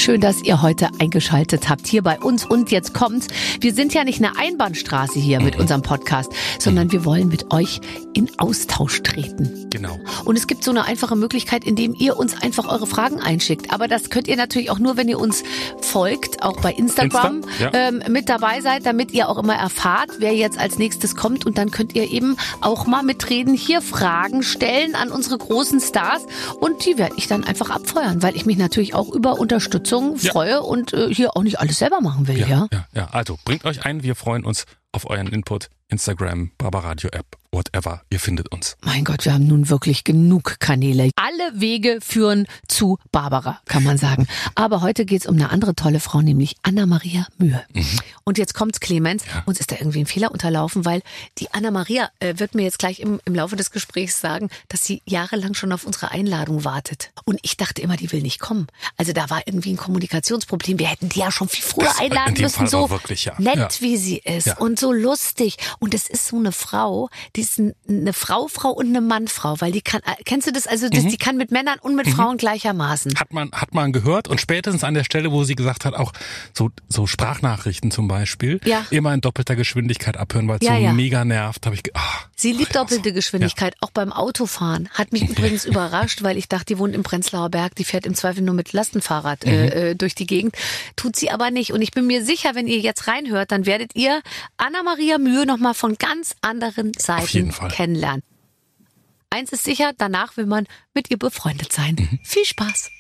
Schön, dass ihr heute eingeschaltet habt hier bei uns. Und jetzt kommt's. Wir sind ja nicht eine Einbahnstraße hier mit unserem Podcast, sondern wir wollen mit euch in Austausch treten. Genau. Und es gibt so eine einfache Möglichkeit, indem ihr uns einfach eure Fragen einschickt. Aber das könnt ihr natürlich auch nur, wenn ihr uns folgt, auch bei Instagram mit dabei seid, damit ihr auch immer erfahrt, wer jetzt als nächstes kommt. Und dann könnt ihr eben auch mal mitreden, hier Fragen stellen an unsere großen Stars. Und die werde ich dann einfach abfeuern, weil ich mich natürlich auch über Unterstützung freue und hier auch nicht alles selber machen will. Ja. Also bringt euch ein, wir freuen uns auf euren Input. Instagram, Barbaradio App, whatever, ihr findet uns. Mein Gott, wir haben nun wirklich genug Kanäle. Alle Wege führen zu Barbara, kann man sagen. Aber heute geht's um eine andere tolle Frau, nämlich Anna-Maria Mühe. Und jetzt kommt's, Clemens, uns ist da irgendwie ein Fehler unterlaufen, weil die Anna-Maria wird mir jetzt gleich im Laufe des Gesprächs sagen, dass sie jahrelang schon auf unsere Einladung wartet. Und ich dachte immer, die will nicht kommen. Also da war irgendwie ein Kommunikationsproblem. Wir hätten die ja schon viel früher einladen müssen. So wirklich, nett, wie sie ist und so lustig. Und es ist so eine Frau, die ist eine Frau und eine Mann-Frau, weil die kann, kennst du das? Also die kann mit Männern und mit Frauen gleichermaßen. Hat man gehört und spätestens an der Stelle, wo sie gesagt hat, auch so Sprachnachrichten zum Beispiel, immer in doppelter Geschwindigkeit abhören, weil es so mega nervt, habe ich Sie liebt doppelte Geschwindigkeit, auch beim Autofahren. Hat mich übrigens überrascht, weil ich dachte, die wohnt im Prenzlauer Berg, die fährt im Zweifel nur mit Lastenfahrrad durch die Gegend. Tut sie aber nicht. Und ich bin mir sicher, wenn ihr jetzt reinhört, dann werdet ihr Anna-Maria Mühe noch mal von ganz anderen Seiten kennenlernen. Eins ist sicher, danach will man mit ihr befreundet sein. Viel Spaß.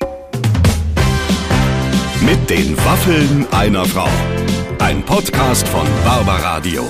Mit den Waffeln einer Frau. Ein Podcast von Barbaradio.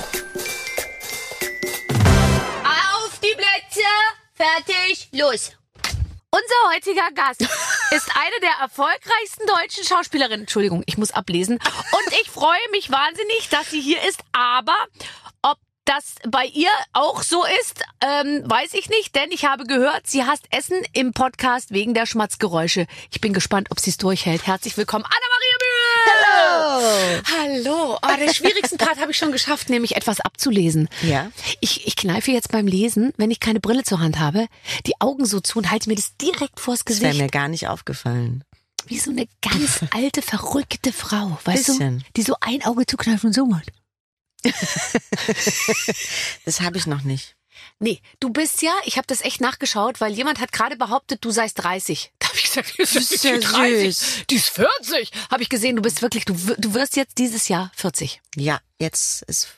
Auf die Plätze, fertig, los. Unser heutiger Gast ist eine der erfolgreichsten deutschen Schauspielerinnen. Entschuldigung, ich muss ablesen. Und ich freue mich wahnsinnig, dass sie hier ist. Aber ob das bei ihr auch so ist, weiß ich nicht, denn ich habe gehört, sie hasst Essen im Podcast wegen der Schmatzgeräusche. Ich bin gespannt, ob sie es durchhält. Herzlich willkommen, Anna-Maria Mühe! Hallo! Oh, den schwierigsten Part habe ich schon geschafft, nämlich etwas abzulesen. Ja. Ich kneife jetzt beim Lesen, wenn ich keine Brille zur Hand habe, die Augen so zu und halte mir das direkt vors Gesicht. Das wäre mir gar nicht aufgefallen. Wie so eine ganz alte, verrückte Frau, weißt du? Die so ein Auge zukneifen und so macht. Das habe ich noch nicht. Nee, du bist ja, ich habe das echt nachgeschaut, weil jemand hat gerade behauptet, du seist 30. Da habe ich gesagt, die ist ja 30. Süß. Die ist 40. Habe ich gesehen, du bist wirklich, du wirst jetzt dieses Jahr 40. Ja, jetzt ist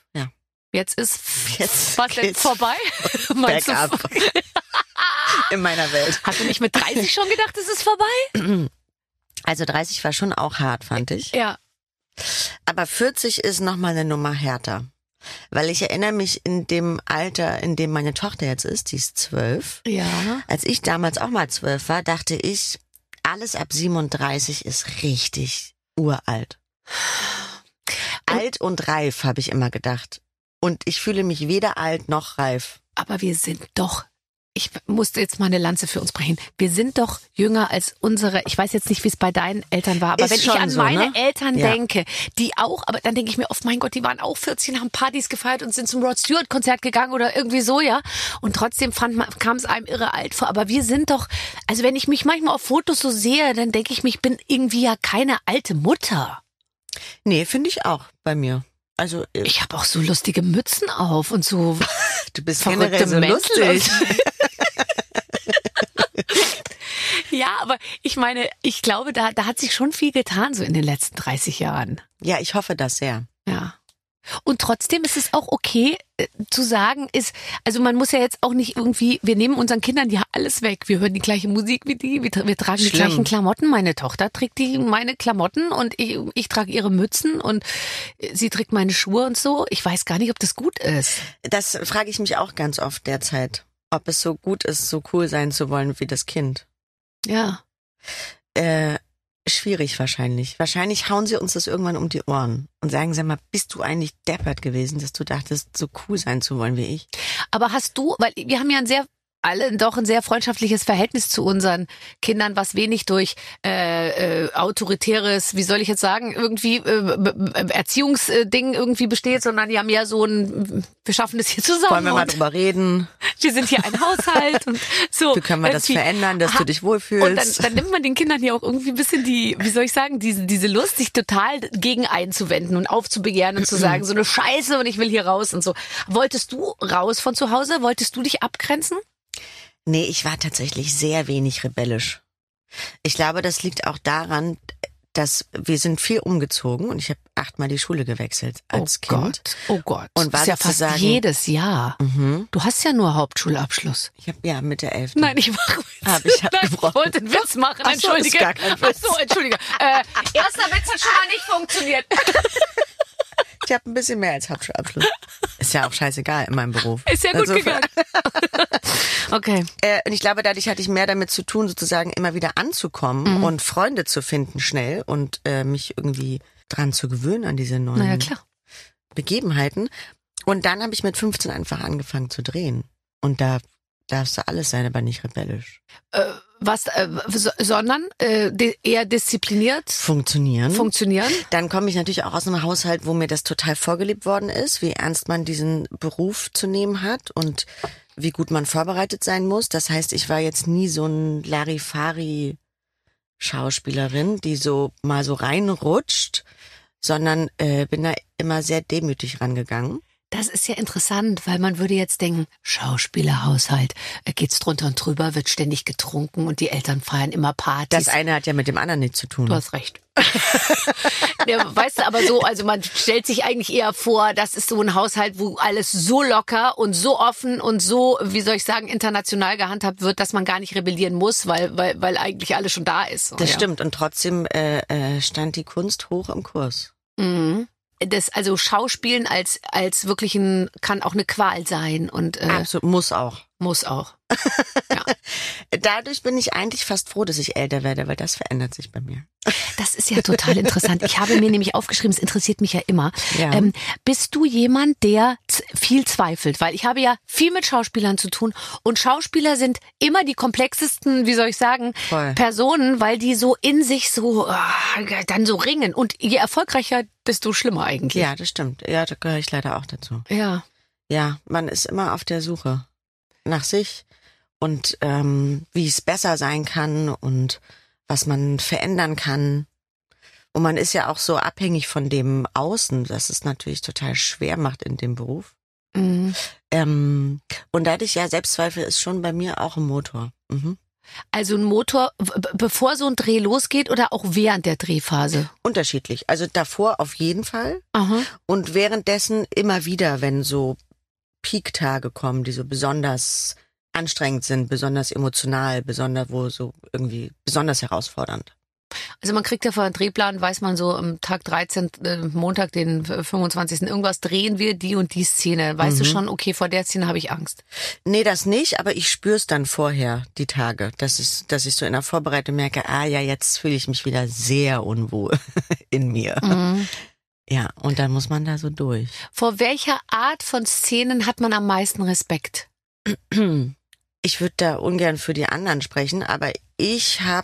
was denn vorbei? Bergab. In meiner Welt. Hast du nicht mit 30 schon gedacht, es ist vorbei? Also 30 war schon auch hart, fand ich. Ja. Aber 40 ist nochmal eine Nummer härter. Weil ich erinnere mich in dem Alter, in dem meine Tochter jetzt ist, die ist 12. Ja. Als ich damals auch mal 12 war, dachte ich, alles ab 37 ist richtig uralt. Alt und reif, habe ich immer gedacht. Und ich fühle mich weder alt noch reif. Aber wir sind doch, ich musste jetzt mal eine Lanze für uns brechen. Wir sind doch jünger als unsere, ich weiß jetzt nicht, wie es bei deinen Eltern war, aber wenn ich an so, meine Eltern denke, die auch, aber dann denke ich mir oft, mein Gott, die waren auch 14, haben Partys gefeiert und sind zum Rod Stewart Konzert gegangen oder irgendwie so, ja. Und trotzdem kam es einem irre alt vor. Aber wir sind doch, also wenn ich mich manchmal auf Fotos so sehe, dann denke ich mir, ich bin irgendwie ja keine alte Mutter. Nee, finde ich auch bei mir. Also ich habe auch so lustige Mützen auf und so. Du bist verrückte generell so lustig. Ja, aber ich meine, ich glaube, da hat sich schon viel getan, so in den letzten 30 Jahren. Ja, ich hoffe das sehr. Ja. Und trotzdem ist es auch okay zu sagen, also man muss ja jetzt auch nicht irgendwie, wir nehmen unseren Kindern ja alles weg. Wir hören die gleiche Musik wie die, wir tragen die gleichen Klamotten. Meine Tochter trägt meine Klamotten und ich trage ihre Mützen und sie trägt meine Schuhe und so. Ich weiß gar nicht, ob das gut ist. Das frage ich mich auch ganz oft derzeit, ob es so gut ist, so cool sein zu wollen wie das Kind. Ja. Schwierig wahrscheinlich. Wahrscheinlich hauen sie uns das irgendwann um die Ohren und sagen, sag mal, bist du eigentlich deppert gewesen, dass du dachtest, so cool sein zu wollen wie ich? Aber hast du, weil wir haben ja ein sehr alle doch ein sehr freundschaftliches Verhältnis zu unseren Kindern, was wenig durch autoritäres, wie soll ich jetzt sagen, irgendwie Erziehungsding irgendwie besteht, sondern ja mehr so ein, wir schaffen das hier zusammen. Wollen wir mal drüber reden? Wir sind hier ein Haushalt und so. Wie können wir das verändern, dass du dich wohlfühlst? Und dann nimmt man den Kindern ja auch irgendwie ein bisschen die, wie soll ich sagen, diese Lust, sich total gegen einzuwenden und aufzubegehren und zu sagen, so eine Scheiße und ich will hier raus und so. Wolltest du raus von zu Hause? Wolltest du dich abgrenzen? Nee, ich war tatsächlich sehr wenig rebellisch. Ich glaube, das liegt auch daran, dass wir sind viel umgezogen und ich habe 8-mal die Schule gewechselt als Kind. Oh Gott. Und war das ist ja fast jedes Jahr. Mhm. Du hast ja nur Hauptschulabschluss. Ich habe ja mit der 11. Nein, ich mache Hab ich abgebrochen. Ich wollte einen Witz machen, entschuldige. Ist gar kein Witz. Ach so, entschuldige. Erster Witz hat schon mal nicht funktioniert. Ich habe ein bisschen mehr als Hauptschulabschluss. Ist ja auch scheißegal in meinem Beruf. Ist ja gut gegangen. Okay. Und ich glaube, dadurch hatte ich mehr damit zu tun, sozusagen immer wieder anzukommen und Freunde zu finden schnell und mich irgendwie dran zu gewöhnen an diese neuen Begebenheiten. Und dann habe ich mit 15 einfach angefangen zu drehen. Und da darfst du alles sein, aber nicht rebellisch. Sondern eher diszipliniert? Funktionieren. Dann komme ich natürlich auch aus einem Haushalt, wo mir das total vorgelebt worden ist, wie ernst man diesen Beruf zu nehmen hat und wie gut man vorbereitet sein muss. Das heißt, ich war jetzt nie so ein Larifari-Schauspielerin, die so mal so reinrutscht, sondern bin da immer sehr demütig rangegangen. Das ist ja interessant, weil man würde jetzt denken, Schauspielerhaushalt, geht's drunter und drüber, wird ständig getrunken und die Eltern feiern immer Partys. Das eine hat ja mit dem anderen nichts zu tun. Du hast recht. Ja, weißt du, aber so, also man stellt sich eigentlich eher vor, das ist so ein Haushalt, wo alles so locker und so offen und so, wie soll ich sagen, international gehandhabt wird, dass man gar nicht rebellieren muss, weil eigentlich alles schon da ist. So, das stimmt und trotzdem stand die Kunst hoch im Kurs. Mhm. Also Schauspielen als wirklich kann auch eine Qual sein und absolut, muss auch. Ja. Dadurch bin ich eigentlich fast froh, dass ich älter werde, weil das verändert sich bei mir. Das ist ja total interessant. Ich habe mir nämlich aufgeschrieben, es interessiert mich ja immer. Ja. Bist du jemand, der viel zweifelt? Weil ich habe ja viel mit Schauspielern zu tun und Schauspieler sind immer die komplexesten, wie soll ich sagen, Personen, weil die so in sich so dann so ringen. Und je erfolgreicher, desto schlimmer eigentlich. Ja, das stimmt. Ja, da gehöre ich leider auch dazu. Ja. Ja, man ist immer auf der Suche nach sich und wie es besser sein kann und was man verändern kann. Und man ist ja auch so abhängig von dem Außen, dass es natürlich total schwer macht in dem Beruf. Mhm. Und dadurch, ja, Selbstzweifel ist schon bei mir auch ein Motor. Mhm. Also ein Motor, bevor so ein Dreh losgeht oder auch während der Drehphase? Unterschiedlich. Also davor auf jeden Fall. Aha. Und währenddessen immer wieder, wenn so Peak-Tage kommen, die so besonders anstrengend sind, besonders emotional, besonders herausfordernd. Also man kriegt ja vor einem Drehplan, weiß man so am Tag 13, Montag, den 25. irgendwas drehen wir, die und die Szene. Weißt du schon, okay, vor der Szene habe ich Angst? Nee, das nicht, aber ich spür's dann vorher, die Tage, dass ich so in der Vorbereitung merke, jetzt fühle ich mich wieder sehr unwohl in mir. Mhm. Ja, und dann muss man da so durch. Vor welcher Art von Szenen hat man am meisten Respekt? Ich würde da ungern für die anderen sprechen, aber ich habe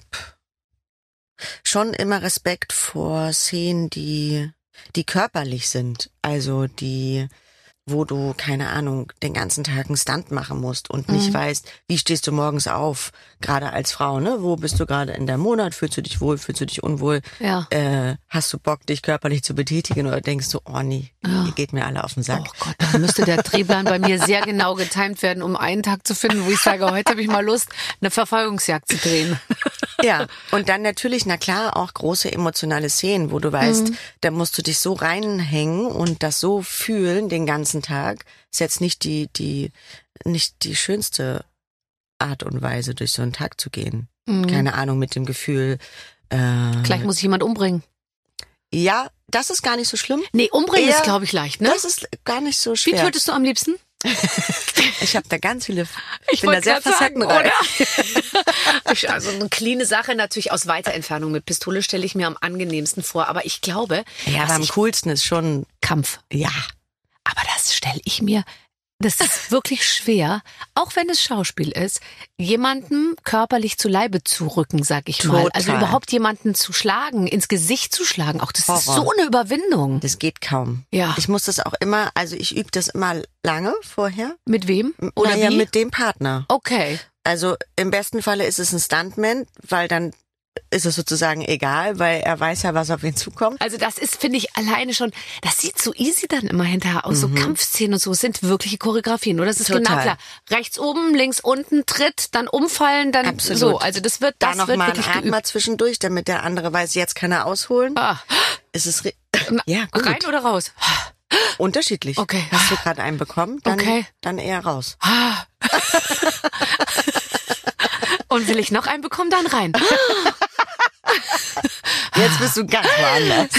schon immer Respekt vor Szenen, die körperlich sind. Also wo du, keine Ahnung, den ganzen Tag einen Stunt machen musst und nicht weißt, wie stehst du morgens auf, gerade als Frau, ne? Wo bist du gerade in der Monat? Fühlst du dich wohl, fühlst du dich unwohl? Ja. Hast du Bock, dich körperlich zu betätigen oder denkst du, oh nee, ihr geht mir alle auf den Sack? Oh Gott, dann müsste der Drehplan bei mir sehr genau getimt werden, um einen Tag zu finden, wo ich sage, heute habe ich mal Lust, eine Verfolgungsjagd zu drehen. Ja, und dann natürlich, na klar, auch große emotionale Szenen, wo du weißt, da musst du dich so reinhängen und das so fühlen den ganzen Tag. Ist jetzt nicht die schönste Art und Weise, durch so einen Tag zu gehen. Keine Ahnung, mit dem Gefühl, gleich muss ich jemand umbringen. Ja, das ist gar nicht so schlimm. Nee, umbringen ist, glaube ich, leicht, ne? Das ist gar nicht so schwer. Wie tötest du am liebsten? Ich habe da ganz viele. Ich bin da sehr facettenreich. Also eine cleane Sache natürlich aus weiter Entfernung mit Pistole stelle ich mir am angenehmsten vor. Aber ich glaube, aber am coolsten ist schon Kampf. Ja. Aber das stelle ich mir Das ist wirklich schwer, auch wenn es Schauspiel ist, jemandem körperlich zu Leibe zu rücken, sag ich mal. Also überhaupt jemanden zu schlagen, ins Gesicht zu schlagen, auch das ist so eine Überwindung. Das geht kaum. Ja. Ich muss das auch immer, also ich übe das immer lange vorher. Mit wem? Oder naja, wie? Mit dem Partner. Okay. Also im besten Falle ist es ein Stuntman, weil dann ist es sozusagen egal, weil er weiß ja, was auf ihn zukommt. Also das ist, finde ich, alleine schon, das sieht so easy dann immer hinterher aus, so Kampfszenen und so, es sind wirkliche Choreografien, oder? Das ist genau klar. Rechts oben, links unten, Tritt, dann umfallen, dann Absolut. So. Also das wird da noch wird mal wirklich einen Atmer zwischendurch, damit der andere weiß, jetzt kann er ausholen. Ist es ja, gut. Rein oder raus? Unterschiedlich. Okay. Hast du gerade einen bekommen, dann eher raus. Und will ich noch einen bekommen, dann rein. Jetzt bist du ganz woanders.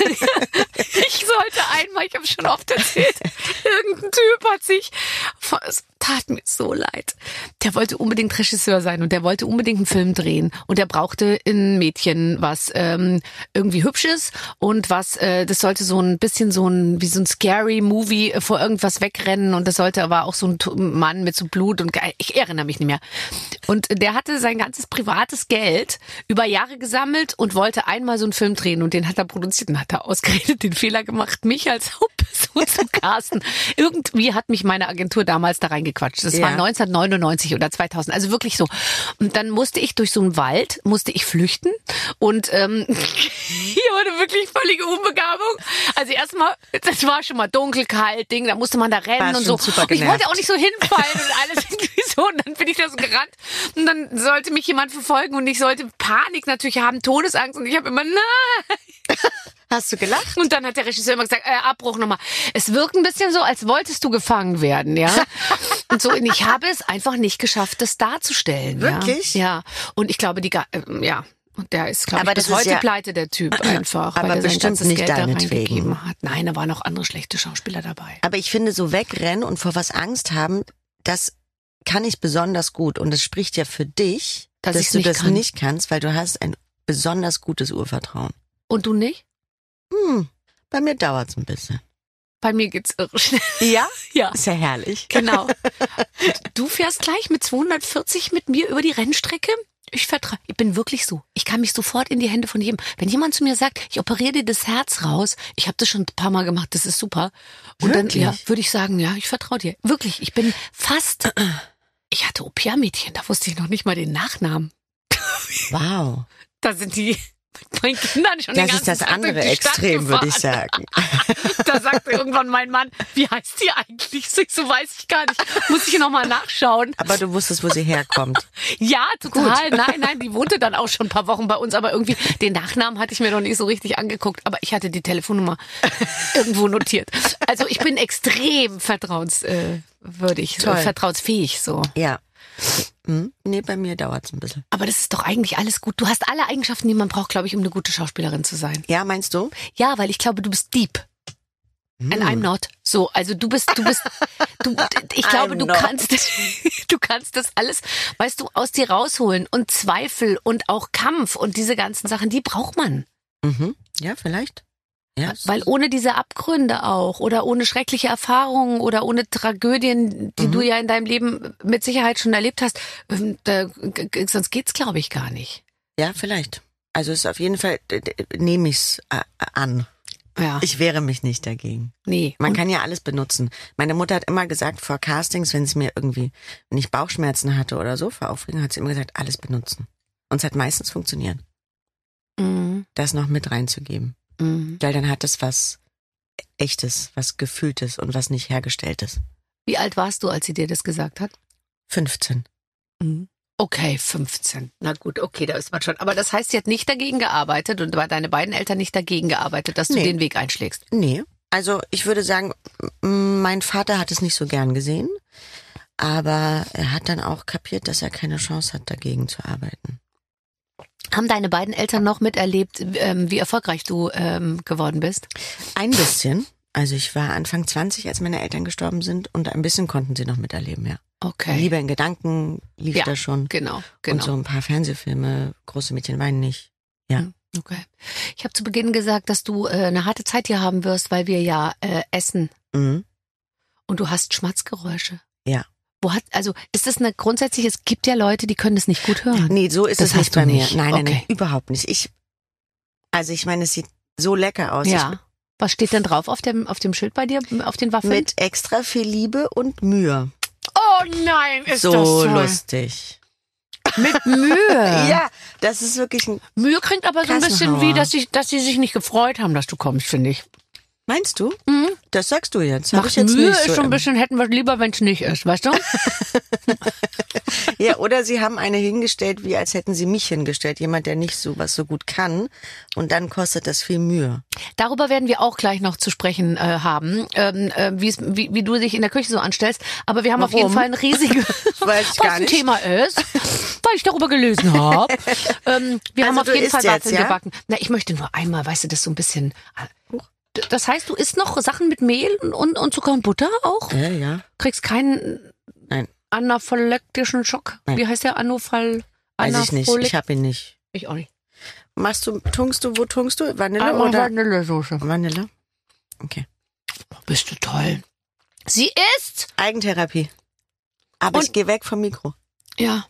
Ich sollte einmal, ich habe schon oft erzählt, irgendein Typ hat sich, es tat mir so leid. Der wollte unbedingt Regisseur sein und der wollte unbedingt einen Film drehen und der brauchte ein Mädchen, was irgendwie hübsch ist und was, das sollte so ein bisschen wie so ein scary Movie vor irgendwas wegrennen und das sollte aber auch so ein Mann mit so Blut und ich erinnere mich nicht mehr. Und der hatte sein ganzes privates Geld über Jahre gesammelt und wollte einmal so einen Film drehen und den hat er produziert und hat er ausgerechnet den Fehler gemacht, mich als Hauptperson zu casten. Irgendwie hat mich meine Agentur damals da reingequatscht. Das war 1999 oder 2000, also wirklich so. Und dann musste ich durch so einen Wald, flüchten und hier wurde wirklich völlige Unbegabung. Also erstmal, das war schon mal dunkel, kalt, Ding, da musste man da rennen und so. Und ich wollte auch nicht so hinfallen und alles irgendwie so und dann bin ich da so gerannt und dann sollte mich jemand verfolgen und ich sollte Panik natürlich haben, Todesangst und ich habe immer, nein. Hast du gelacht? Und dann hat der Regisseur immer gesagt, Abbruch nochmal. Es wirkt ein bisschen so, als wolltest du gefangen werden, ja. Und so, und ich habe es einfach nicht geschafft, das darzustellen. Wirklich? Ja. Und ich glaube, und der ist, glaube ich, bis heute pleite, der Typ einfach, aber weil er sein bestimmt ganzes nicht Geld da deinetwegen. reingegeben hat. Nein, da waren auch andere schlechte Schauspieler dabei. Aber ich finde, so wegrennen und vor was Angst haben, das kann ich besonders gut. Und es spricht ja für dich, dass du das nicht kannst, weil du hast ein besonders gutes Urvertrauen. Und du nicht? Bei mir dauert's ein bisschen. Bei mir geht's irre schnell. Ja? Ja. Ist ja herrlich. Genau. Du fährst gleich mit 240 mit mir über die Rennstrecke? Ich bin wirklich so. Ich kann mich sofort in die Hände von jedem. Wenn jemand zu mir sagt, ich operiere dir das Herz raus, ich habe das schon ein paar Mal gemacht, das ist super. Und wirklich? Dann würde ich sagen, ja, ich vertraue dir. Wirklich, ich bin fast... Ich hatte Au-pair-Mädchen, da wusste ich noch nicht mal den Nachnamen. Wow. Da sind die mit meinen Kindern schon den ganzen Tag. Das ist das andere Extrem, würde ich sagen. Da sagte irgendwann mein Mann, wie heißt die eigentlich? So weiß ich gar nicht. Muss ich nochmal nachschauen. Aber du wusstest, wo sie herkommt. Ja, total. Gut. Nein, die wohnte dann auch schon ein paar Wochen bei uns, aber irgendwie den Nachnamen hatte ich mir noch nicht so richtig angeguckt. Aber ich hatte die Telefonnummer irgendwo notiert. Also ich bin extrem vertrauensfähig so. Ja. Nee, bei mir dauert's ein bisschen. Aber das ist doch eigentlich alles gut. Du hast alle Eigenschaften, die man braucht, glaube ich, um eine gute Schauspielerin zu sein. Ja, meinst du? Ja, weil ich glaube, du bist deep. And I'm not. So, also ich glaube, du kannst das alles, weißt du, aus dir rausholen und Zweifel und auch Kampf und diese ganzen Sachen, die braucht man. Ja, vielleicht. Ja, weil ohne diese Abgründe auch oder ohne schreckliche Erfahrungen oder ohne Tragödien, die du ja in deinem Leben mit Sicherheit schon erlebt hast, sonst geht's, glaube ich, gar nicht. Ja, vielleicht. Also es ist auf jeden Fall, nehme ich's an. Ja. Ich wehre mich nicht dagegen. Nee. Man kann ja alles benutzen. Meine Mutter hat immer gesagt, vor Castings, wenn ich Bauchschmerzen hatte oder so, vor Aufregung, hat sie immer gesagt, alles benutzen. Und es hat meistens funktioniert. Das noch mit reinzugeben. Weil dann hat es was Echtes, was Gefühltes und was nicht Hergestelltes. Wie alt warst du, als sie dir das gesagt hat? 15. Okay, 15. Na gut, okay, da ist man schon. Aber das heißt, sie hat nicht dagegen gearbeitet und bei deine beiden Eltern nicht dagegen gearbeitet, dass du den Weg einschlägst? Nee, also ich würde sagen, mein Vater hat es nicht so gern gesehen, aber er hat dann auch kapiert, dass er keine Chance hat, dagegen zu arbeiten. Haben deine beiden Eltern noch miterlebt, wie erfolgreich du geworden bist? Ein bisschen. Also ich war Anfang 20, als meine Eltern gestorben sind und ein bisschen konnten sie noch miterleben, ja. Okay. Liebe in Gedanken lief da schon. Genau. Und so ein paar Fernsehfilme, Große Mädchen weinen nicht. Ja. Okay. Ich habe zu Beginn gesagt, dass du eine harte Zeit hier haben wirst, weil wir ja essen. Und du hast Schmatzgeräusche. Ja. Ist das eine grundsätzlich, es gibt ja Leute, die können das nicht gut hören. Nee, so ist es nicht bei mir. Nein, okay. Überhaupt nicht. Ich meine, es sieht so lecker aus. Ja. Was steht denn drauf auf dem Schild bei dir, auf den Waffeln? Mit extra viel Liebe und Mühe. Oh nein, ist so das toll. lustig. Mit Mühe. Ja, das ist wirklich ein Mühe klingt aber so ein bisschen wie, dass sie sich nicht gefreut haben, dass du kommst, finde ich. Meinst du? Mhm. Das sagst du jetzt. Macht Mühe ist schon ein bisschen, hätten wir lieber, wenn es nicht ist, weißt du? Ja, oder sie haben eine hingestellt, wie als hätten sie mich hingestellt. Jemand, der nicht sowas so gut kann. Und dann kostet das viel Mühe. Darüber werden wir auch gleich noch zu sprechen haben, wie du dich in der Küche so anstellst. Aber wir haben auf jeden Fall ein riesiges, was ein Thema ist, weil ich darüber gelesen habe. Wir haben auf jeden Fall Waffeln gebacken. Na, ich möchte nur einmal, weißt du, das so ein bisschen... Das heißt, du isst noch Sachen mit Mehl und Zucker und Butter auch? Ja. Kriegst keinen anaphylaktischen Schock? Nein. Wie heißt der? Weiß ich nicht. Ich habe ihn nicht. Ich auch nicht. Wo tunkst du? Vanille oder? Vanillesoße. Vanille? Okay. Bist du toll. Sie isst! Eigentherapie. Aber ich gehe weg vom Mikro. Ja.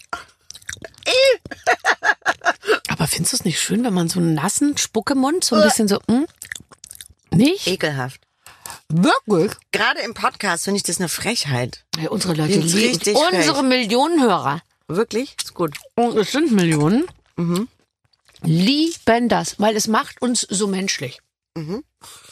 Aber findest du es nicht schön, wenn man so einen nassen Spuckemund so ein bisschen so... Nicht? Ekelhaft. Wirklich? Gerade im Podcast finde ich das eine Frechheit. Ja, unsere Leute lieben unsere Millionen Hörer. Wirklich? Ist gut. Und es sind Millionen. Mhm. Lieben das, weil es macht uns so menschlich. Mhm.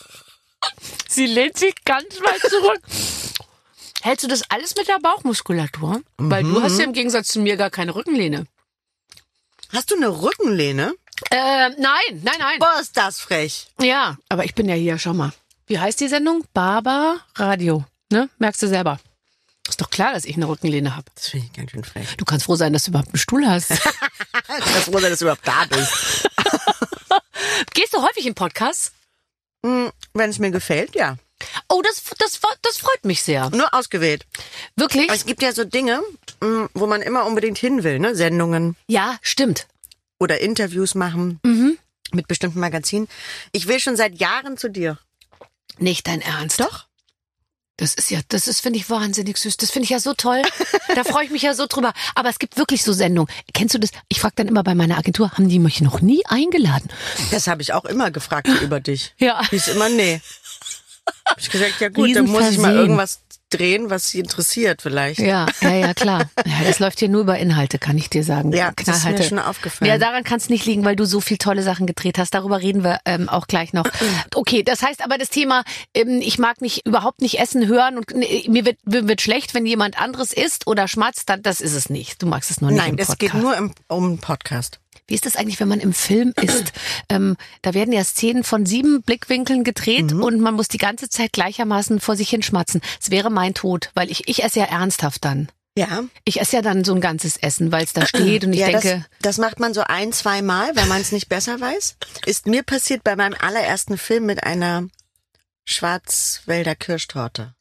Sie lehnt sich ganz weit zurück. Hältst du das alles mit der Bauchmuskulatur? Mhm. Weil du hast ja im Gegensatz zu mir gar keine Rückenlehne. Hast du eine Rückenlehne? Nein. Boah, ist das frech. Ja, aber ich bin ja hier, schau mal. Wie heißt die Sendung? Baba Radio. Ne? Merkst du selber. Ist doch klar, dass ich eine Rückenlehne habe. Das finde ich ganz schön frech. Du kannst froh sein, dass du überhaupt einen Stuhl hast. Du kannst froh sein, dass du überhaupt da bist. Gehst du häufig in Podcasts? Wenn es mir gefällt, ja. Oh, das freut mich sehr. Nur ausgewählt. Wirklich? Aber es gibt ja so Dinge, wo man immer unbedingt hin will, ne? Sendungen. Ja, stimmt. Oder Interviews machen mit bestimmten Magazinen. Ich will schon seit Jahren zu dir. Nicht dein Ernst? Doch. Das ist, finde ich, wahnsinnig süß. Das finde ich ja so toll. Da freue ich mich ja so drüber. Aber es gibt wirklich so Sendungen. Kennst du das? Ich frage dann immer bei meiner Agentur, haben die mich noch nie eingeladen? Das habe ich auch immer gefragt über dich. Ja. Hieß immer, nee. Hab ich gesagt, ja gut, dann muss ich mal irgendwas drehen, was sie interessiert vielleicht. Ja, klar. Ja, das läuft hier nur über Inhalte, kann ich dir sagen. Ja, das ist mir schon aufgefallen. Ja, daran kann es nicht liegen, weil du so viel tolle Sachen gedreht hast. Darüber reden wir auch gleich noch. Okay, das heißt aber das Thema, ich mag überhaupt nicht essen, hören und mir wird schlecht, wenn jemand anderes isst oder schmatzt, dann das ist es nicht. Du magst es nur nicht im Podcast. Nein, es geht nur um Podcast. Wie ist das eigentlich, wenn man im Film ist? Da werden ja Szenen von 7 Blickwinkeln gedreht und man muss die ganze Zeit gleichermaßen vor sich hinschmatzen. Es wäre mein Tod, weil ich esse ja ernsthaft dann. Ja. Ich esse ja dann so ein ganzes Essen, weil es da steht und ich denke... Das macht man so 1-2 Mal, weil man es nicht besser weiß. Ist mir passiert bei meinem allerersten Film mit einer Schwarzwälder Kirschtorte.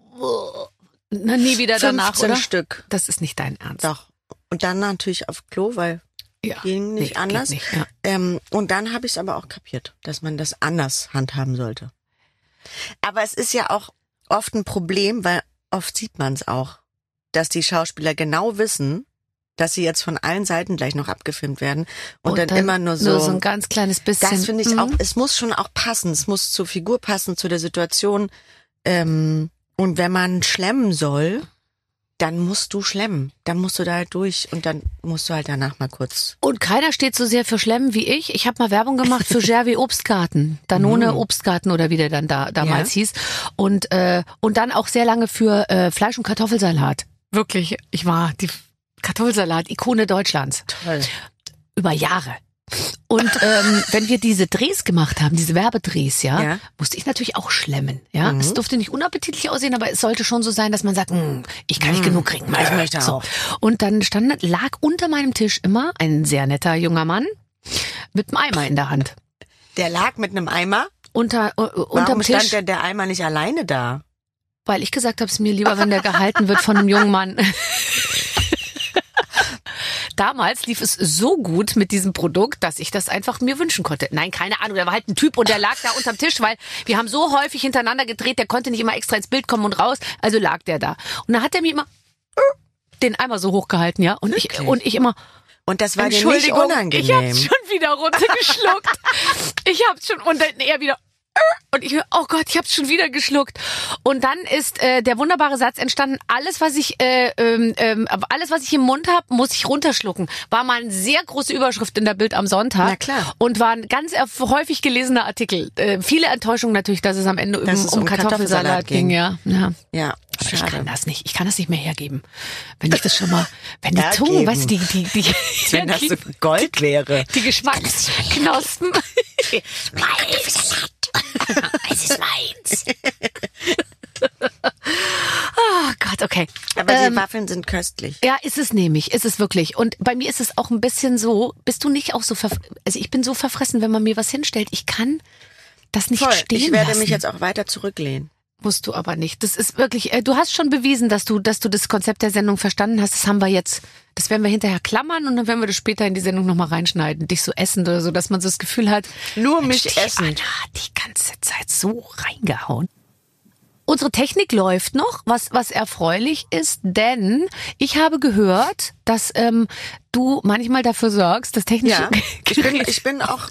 Na, nie wieder danach, oder? 15 Stück. Das ist nicht dein Ernst. Doch. Und dann natürlich auf Klo, weil... ging nicht anders. Nicht, ja. Und dann habe ich es aber auch kapiert, dass man das anders handhaben sollte. Aber es ist ja auch oft ein Problem, weil oft sieht man es auch, dass die Schauspieler genau wissen, dass sie jetzt von allen Seiten gleich noch abgefilmt werden und dann immer nur so ein ganz kleines bisschen. Das finde ich auch, es muss schon auch passen, es muss zur Figur passen, zu der Situation. Und wenn man schlemmen soll, dann musst du schlemmen. Dann musst du da halt durch und dann musst du halt danach mal kurz. Und keiner steht so sehr für Schlemmen wie ich. Ich habe mal Werbung gemacht für Gervi Obstgarten. Danone Obstgarten oder wie der dann damals hieß. Und dann auch sehr lange für Fleisch- und Kartoffelsalat. Wirklich, ich war die Kartoffelsalat-Ikone Deutschlands. Toll. Über Jahre. Und wenn wir diese Drehs gemacht haben, diese Werbedrehs, musste ich natürlich auch schlemmen. Ja, es durfte nicht unappetitlich aussehen, aber es sollte schon so sein, dass man sagt, ich kann nicht genug kriegen. Ich möchte auch. Und dann lag unter meinem Tisch immer ein sehr netter junger Mann mit einem Eimer in der Hand. Der lag mit einem Eimer? Unterm Warum Tisch. Stand der Eimer nicht alleine da? Weil ich gesagt habe, es ist mir lieber, wenn der gehalten wird von einem jungen Mann. damals lief es so gut mit diesem Produkt, dass ich das einfach mir wünschen konnte. Nein, keine Ahnung, da war halt ein Typ und der lag da unterm Tisch, weil wir haben so häufig hintereinander gedreht, der konnte nicht immer extra ins Bild kommen und raus, also lag der da. Und dann hat er mir immer den Eimer so hochgehalten, ja, und ich immer... Und das war dir nicht unangenehm. Ich hab's schon wieder runtergeschluckt. Und dann er wieder... Und ich, oh Gott, ich hab's schon wieder geschluckt. Und dann ist der wunderbare Satz entstanden, alles, was ich im Mund habe, muss ich runterschlucken. War mal eine sehr große Überschrift in der Bild am Sonntag. Na klar. Und war ein ganz häufig gelesener Artikel. Viele Enttäuschungen natürlich, dass es am Ende um Kartoffelsalat ging. Ja. Ja. Aber ich kann das nicht. Ich kann das nicht mehr hergeben. Wenn ich das schon mal, wenn die Zunge, weißt du, wenn das so Gold wäre. Die Geschmacksknospen. Kartoffelsalat. Es ist meins. Oh Gott, okay. Aber die Waffeln sind köstlich. Ja, ist es nämlich. Ist es wirklich. Und bei mir ist es auch ein bisschen so, bist du nicht auch so also ich bin so verfressen, wenn man mir was hinstellt. Ich kann das nicht stehen lassen. Ich werde mich jetzt auch weiter zurücklehnen. Musst du aber nicht. Das ist wirklich, du hast schon bewiesen, dass du das Konzept der Sendung verstanden hast. Das haben wir jetzt, das werden wir hinterher klammern und dann werden wir das später in die Sendung nochmal reinschneiden. Dich so essen oder so, dass man so das Gefühl hat, nur mich essen. Anna hat die ganze Zeit so reingehauen. Unsere Technik läuft noch, was erfreulich ist, denn ich habe gehört, dass du manchmal dafür sorgst, dass technische ich bin auch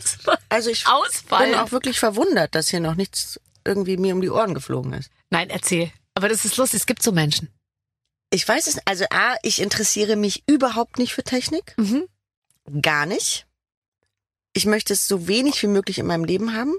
wirklich verwundert, dass hier noch nichts irgendwie mir um die Ohren geflogen ist. Nein, erzähl. Aber das ist lustig, es gibt so Menschen. Ich weiß es, also ich interessiere mich überhaupt nicht für Technik. Mhm. Gar nicht. Ich möchte es so wenig wie möglich in meinem Leben haben,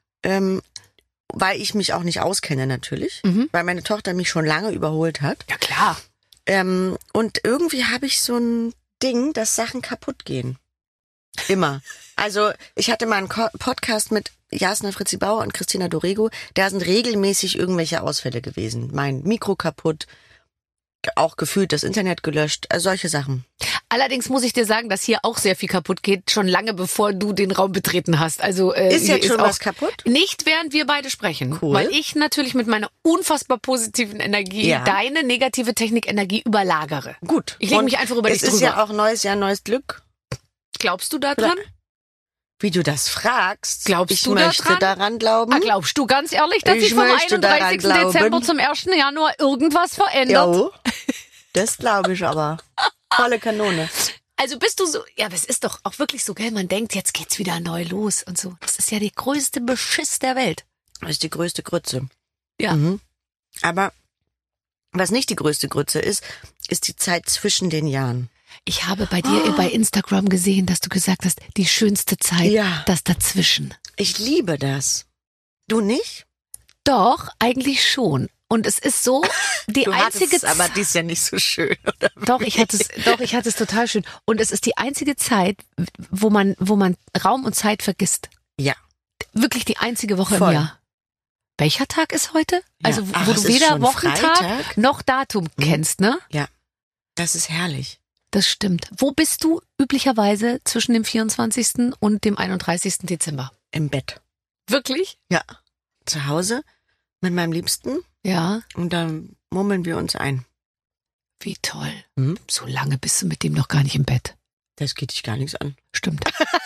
weil ich mich auch nicht auskenne natürlich, weil meine Tochter mich schon lange überholt hat. Ja, klar. Und irgendwie habe ich so ein Ding, dass Sachen kaputt gehen. Immer. Also ich hatte mal einen Podcast mit Jasna Fritzi Bauer und Christina Dorego. Da sind regelmäßig irgendwelche Ausfälle gewesen. Mein Mikro kaputt, auch gefühlt das Internet gelöscht, also solche Sachen. Allerdings muss ich dir sagen, dass hier auch sehr viel kaputt geht, schon lange bevor du den Raum betreten hast. Also ist jetzt schon was kaputt? Nicht, während wir beide sprechen. Cool. Weil ich natürlich mit meiner unfassbar positiven Energie deine negative Technikenergie überlagere. Gut. Ich lege mich einfach über dich drüber. Es ist ja auch neues Jahr, neues Glück. Glaubst du daran? Wie du das fragst. Glaubst du möchte daran glauben. Glaubst du ganz ehrlich, dass sich vom 31. Dezember zum 1. Januar irgendwas verändert? Jo, das glaube ich aber. Volle Kanone. Also bist du so, ja, aber es ist doch auch wirklich so, gell, man denkt, jetzt geht's wieder neu los und so. Das ist ja die größte Beschiss der Welt. Das ist die größte Grütze. Ja. Aber was nicht die größte Grütze ist die Zeit zwischen den Jahren. Ich habe bei dir bei Instagram gesehen, dass du gesagt hast, die schönste Zeit, das dazwischen. Ich liebe das. Du nicht? Doch, eigentlich schon. Und es ist so, die einzige Zeit. Aber die ist ja nicht so schön, oder? Doch, ich hatte es total schön. Und es ist die einzige Zeit, wo man Raum und Zeit vergisst. Ja. Wirklich die einzige Woche Voll. im Jahr. Welcher Tag ist heute? Ja. Also, wo du weder Wochentag Freitag noch Datum kennst, ne? Ja. Das ist herrlich. Das stimmt. Wo bist du üblicherweise zwischen dem 24. und dem 31. Dezember? Im Bett. Wirklich? Ja. Zu Hause mit meinem Liebsten. Ja. Und dann murmeln wir uns ein. Wie toll. So lange bist du mit dem noch gar nicht im Bett. Das geht dich gar nichts an. Stimmt.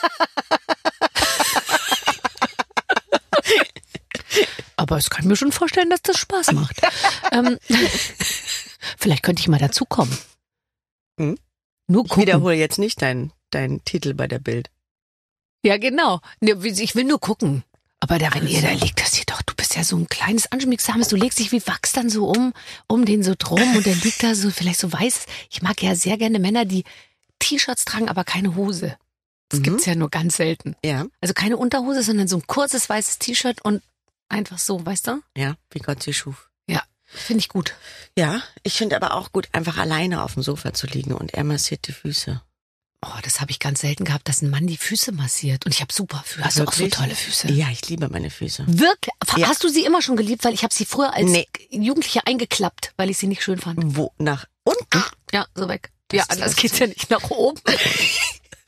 Aber es kann ich mir schon vorstellen, dass das Spaß macht. Vielleicht könnte ich mal dazukommen. Nur gucken. Ich wiederhole jetzt nicht deinen Titel bei der Bild. Ja, genau. Ich will nur gucken. Aber wenn ihr da liegt, das hier doch, du bist ja so ein kleines anschmiegsames, du legst dich wie Wachs dann so um den so drum und der liegt da so, vielleicht so weiß. Ich mag ja sehr gerne Männer, die T-Shirts tragen, aber keine Hose. Das gibt's ja nur ganz selten. Ja. Also keine Unterhose, sondern so ein kurzes weißes T-Shirt und einfach so, weißt du? Ja, wie Gott sie schuf. Ja, finde ich gut. Ja, ich finde aber auch gut, einfach alleine auf dem Sofa zu liegen und er massiert die Füße. Oh, das habe ich ganz selten gehabt, dass ein Mann die Füße massiert. Und ich habe super Füße. Hast du auch so tolle Füße? Ja, ich liebe meine Füße. Wirklich? Ja. Hast du sie immer schon geliebt? Weil ich habe sie früher als Jugendliche eingeklappt, weil ich sie nicht schön fand. Wo? Nach unten? Ja, so weg. Ja, anders geht's ja nicht nach oben.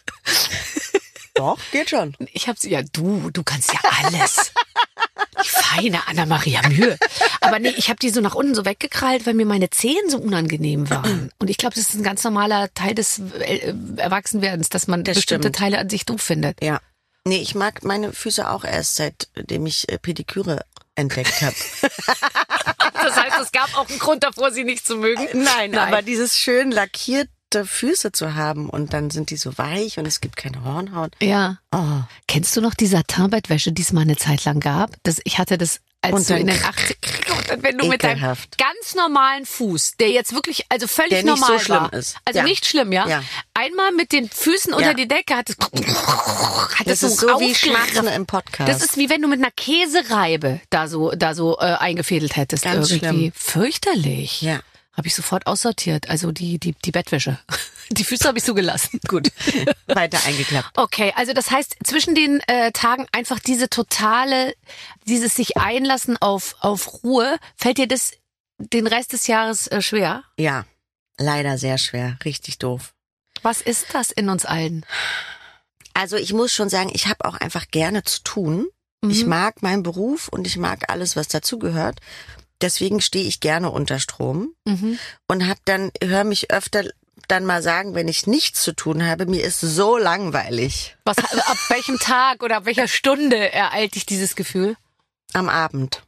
Doch, geht schon. Ich habe sie, ja, du kannst ja alles. Ich Keine Anna-Maria Mühe. Aber nee, ich habe die so nach unten so weggekrallt, weil mir meine Zehen so unangenehm waren. Und ich glaube, das ist ein ganz normaler Teil des Erwachsenwerdens, dass man bestimmte Teile an sich doof findet. Ja. Nee, ich mag meine Füße auch erst, seitdem ich Pediküre entdeckt habe. Das heißt, es gab auch einen Grund davor, sie nicht zu mögen? Nein, aber dieses schön lackierte Füße zu haben und dann sind die so weich und es gibt keine Hornhaut. Ja. Oh. Kennst du noch die Satinbettwäsche, die es mal eine Zeit lang gab? Ich hatte das als du in den 80ern, wenn du mit deinem ganz normalen Fuß, der jetzt wirklich, also völlig der normal nicht so schlimm war, ist. Also nicht schlimm, ja? Einmal mit den Füßen unter die Decke hat das so ist so wie Schmatzen im Podcast. Das ist wie wenn du mit einer Käsereibe da so eingefädelt hättest. Ganz irgendwie. Schlimm. Fürchterlich. Ja. Habe ich sofort aussortiert. Also die Bettwäsche. Die Füße habe ich so gelassen. Gut. Weiter eingeklappt. Okay, also das heißt, zwischen den Tagen einfach dieses sich einlassen auf Ruhe. Fällt dir das den Rest des Jahres schwer? Ja, leider sehr schwer. Richtig doof. Was ist das in uns allen? Also ich muss schon sagen, ich habe auch einfach gerne zu tun. Ich mag meinen Beruf und ich mag alles, was dazugehört. Deswegen stehe ich gerne unter Strom und höre mich öfter dann mal sagen, wenn ich nichts zu tun habe, mir ist so langweilig. Ab welchem Tag oder ab welcher Stunde ereilt dich dieses Gefühl? Am Abend.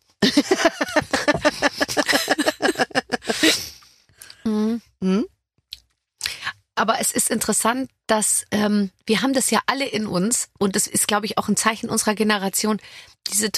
Aber es ist interessant, dass wir haben das ja alle in uns und das ist, glaube ich, auch ein Zeichen unserer Generation, dieser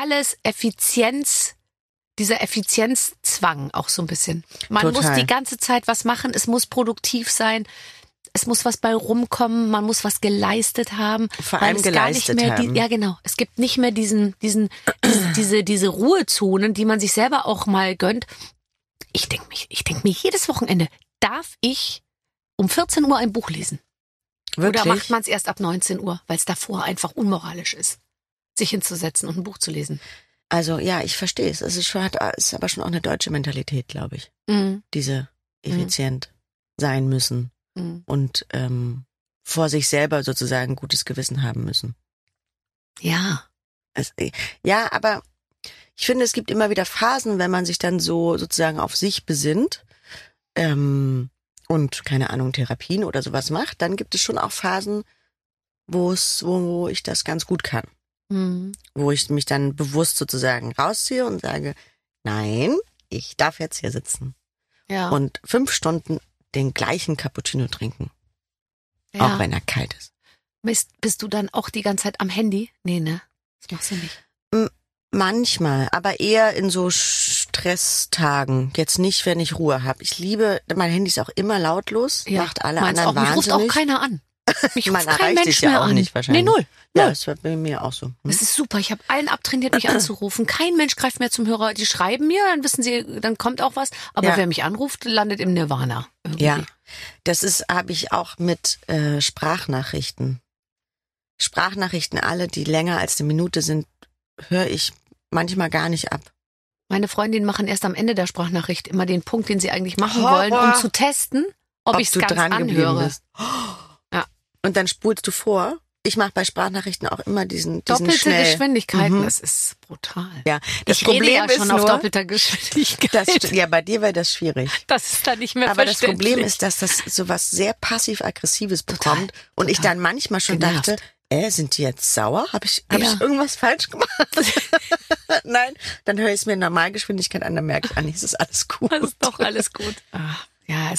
Effizienzzwang auch so ein bisschen. Man muss die ganze Zeit was machen, es muss produktiv sein, es muss was bei rumkommen, man muss was geleistet haben. Vor allem geleistet haben. Ja, genau. Es gibt nicht mehr diese Ruhezonen, die man sich selber auch mal gönnt. Ich denke mir jedes Wochenende, darf ich um 14 Uhr ein Buch lesen? Wirklich? Oder macht man es erst ab 19 Uhr, weil es davor einfach unmoralisch ist, sich hinzusetzen und ein Buch zu lesen? Also ja, ich verstehe es. Es ist aber schon auch eine deutsche Mentalität, glaube ich. Diese effizient sein müssen und vor sich selber sozusagen gutes Gewissen haben müssen. Ja. Ja, aber ich finde, es gibt immer wieder Phasen, wenn man sich dann so sozusagen auf sich besinnt und keine Ahnung, Therapien oder sowas macht, dann gibt es schon auch Phasen, wo ich das ganz gut kann. Wo ich mich dann bewusst sozusagen rausziehe und sage, nein, ich darf jetzt hier sitzen. Ja. Und 5 Stunden den gleichen Cappuccino trinken. Ja. Auch wenn er kalt ist. Bist du dann auch die ganze Zeit am Handy? Nee, ne? Das machst du nicht. Manchmal, aber eher in so Stresstagen. Jetzt nicht, wenn ich Ruhe habe. Mein Handy ist auch immer lautlos, macht alle anderen auch. wahnsinnig. Mich ruft auch keiner an. Mich Man ruft kein erreicht Mensch dich ja mehr auch an. nicht wahrscheinlich. Nee, null. Ja, das war bei mir auch so. Das ist super. Ich habe allen abtrainiert, mich anzurufen. Kein Mensch greift mehr zum Hörer. Die schreiben mir, dann wissen sie, dann kommt auch was. Aber wer mich anruft, landet im Nirvana. Irgendwie. Ja, habe ich auch mit Sprachnachrichten. Sprachnachrichten, alle, die länger als eine Minute sind, höre ich manchmal gar nicht ab. Meine Freundinnen machen erst am Ende der Sprachnachricht immer den Punkt, den sie eigentlich machen wollen, um zu testen, ob ich es ganz anhöre. Bist. Ja. Und dann spulst du vor. Ich mache bei Sprachnachrichten auch immer diesen doppelte schnell. Geschwindigkeiten. Das ist brutal. Ja, das ich Problem rede ja ist schon nur, auf doppelter Geschwindigkeit. Ja, bei dir wäre das schwierig. Das ist dann nicht mehr Aber das verständlich. Problem ist, dass das so was sehr passiv-aggressives bekommt. Und ich dann manchmal schon dachte, sind die jetzt sauer? Hab ich irgendwas falsch gemacht? Nein, dann höre ich es mir in Normalgeschwindigkeit an, dann merke ich, es ist alles gut. Das ist doch alles gut. Ach. Ja,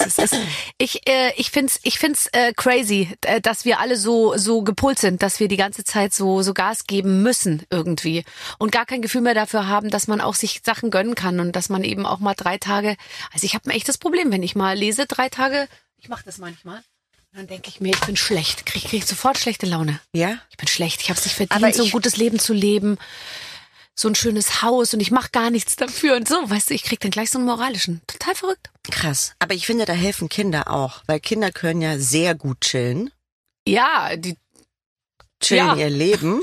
ich find's crazy, dass wir alle so gepolt sind, dass wir die ganze Zeit so Gas geben müssen irgendwie und gar kein Gefühl mehr dafür haben, dass man auch sich Sachen gönnen kann und dass man eben auch mal 3 Tage, also ich habe ein echtes Problem, wenn ich mal lese 3 Tage, ich mache das manchmal, dann denke ich mir, ich bin schlecht, krieg ich sofort schlechte Laune. Ja? Ich bin schlecht, ich habe es nicht verdient, so ein gutes Leben zu leben. So ein schönes Haus und ich mache gar nichts dafür und so, weißt du, ich krieg dann gleich so einen moralischen. Total verrückt. Krass. Aber ich finde, da helfen Kinder auch, weil Kinder können ja sehr gut chillen. Ja, die chillen ihr Leben.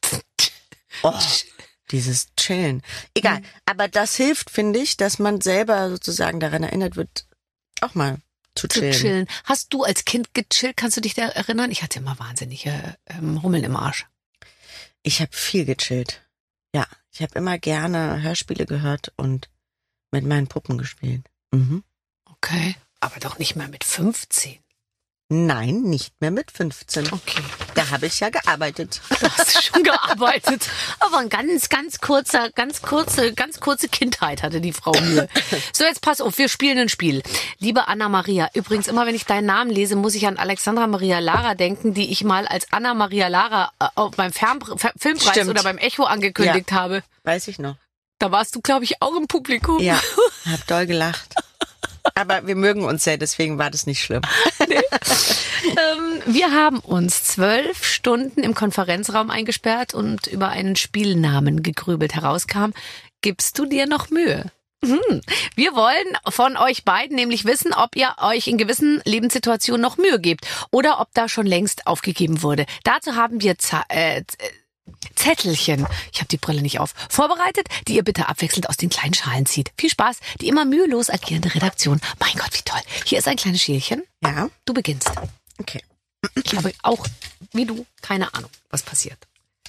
Oh, dieses Chillen. Egal. Aber das hilft, finde ich, dass man selber sozusagen daran erinnert wird, auch mal zu chillen. Hast du als Kind gechillt? Kannst du dich da erinnern? Ich hatte immer wahnsinnige Hummeln im Arsch. Ich habe viel gechillt. Ja, ich habe immer gerne Hörspiele gehört und mit meinen Puppen gespielt. Mhm. Okay, aber doch nicht mehr mit 15. Nein, nicht mehr mit 15. Okay. Da habe ich ja gearbeitet. Du hast schon gearbeitet. Aber eine ganz kurze Kindheit hatte die Frau Mühe. So, jetzt pass auf, wir spielen ein Spiel. Liebe Anna-Maria, übrigens immer, wenn ich deinen Namen lese, muss ich an Alexandra Maria Lara denken, die ich mal als Anna Maria Lara beim Filmpreis Stimmt. oder beim Echo angekündigt habe. Weiß ich noch. Da warst du, glaube ich, auch im Publikum. Ja, hab doll gelacht. Aber wir mögen uns ja, deswegen war das nicht schlimm. Nee. Wir haben uns 12 Stunden im Konferenzraum eingesperrt und über einen Spielnamen gegrübelt. Herauskam, gibst du dir noch Mühe? Wir wollen von euch beiden nämlich wissen, ob ihr euch in gewissen Lebenssituationen noch Mühe gebt oder ob da schon längst aufgegeben wurde. Dazu haben wir Zettelchen, ich habe die Brille nicht auf, vorbereitet, die ihr bitte abwechselnd aus den kleinen Schalen zieht. Viel Spaß, die immer mühelos agierende Redaktion. Mein Gott, wie toll. Hier ist ein kleines Schälchen. Ja. Du beginnst. Okay. Ich habe auch, wie du, keine Ahnung, was passiert.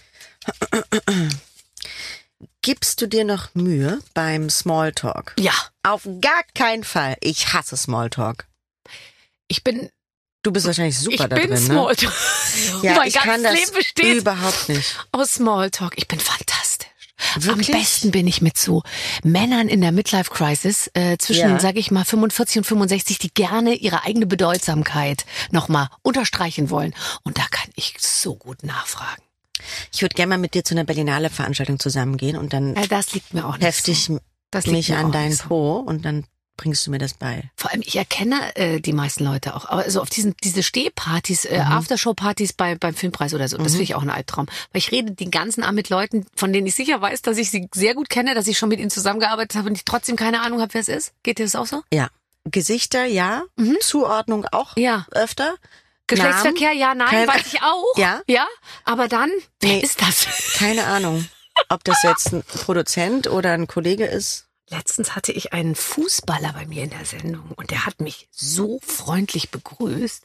Gibst du dir noch Mühe beim Smalltalk? Ja. Auf gar keinen Fall. Ich hasse Smalltalk. Du bist wahrscheinlich super da drin, ne? Smalltalk. Ja, mein ich ganzes kann das Leben besteht überhaupt nicht. aus Smalltalk. Ich bin fantastisch. Wirklich? Am besten bin ich mit so Männern in der Midlife-Crisis zwischen, sag ich mal, 45 und 65, die gerne ihre eigene Bedeutsamkeit nochmal unterstreichen wollen. Und da kann ich so gut nachfragen. Ich würde gerne mal mit dir zu einer Berlinale-Veranstaltung zusammengehen und dann Das liegt mir auch nicht hefte ich so. mich an deinen Po und dann bringst du mir das bei. Vor allem, ich erkenne die meisten Leute auch. Aber so auf diese Stehpartys, Aftershow-Partys beim Filmpreis oder so, das finde ich auch ein Albtraum. Weil ich rede den ganzen Abend mit Leuten, von denen ich sicher weiß, dass ich sie sehr gut kenne, dass ich schon mit ihnen zusammengearbeitet habe und ich trotzdem keine Ahnung habe, wer es ist. Geht dir das auch so? Ja. Gesichter, ja. Zuordnung auch öfter. Geschlechtsverkehr, Namen, ja, nein, weiß ich auch. Ja. Ja, aber dann, wer ist das? Keine Ahnung, ob das jetzt ein Produzent oder ein Kollege ist. Letztens hatte ich einen Fußballer bei mir in der Sendung und der hat mich so freundlich begrüßt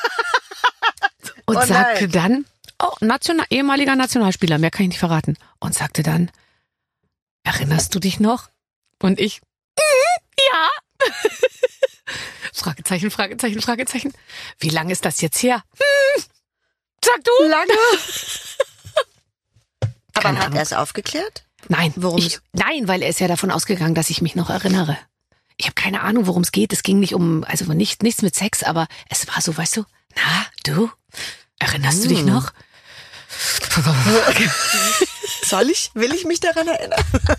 und sagte dann, ehemaliger Nationalspieler, mehr kann ich nicht verraten, und sagte dann, erinnerst du dich noch? Und ich, ja. Fragezeichen, Fragezeichen, Fragezeichen. Wie lange ist das jetzt her? Sag du. Lange. Aber Keine hat Ahnung. er es aufgeklärt? Nein, Worum? nein, weil er ist ja davon ausgegangen, dass ich mich noch erinnere. Ich habe keine Ahnung, worum es geht. Es ging nicht um, also nichts mit Sex, aber es war so, weißt du, na, du, erinnerst du dich noch? Will ich mich daran erinnern?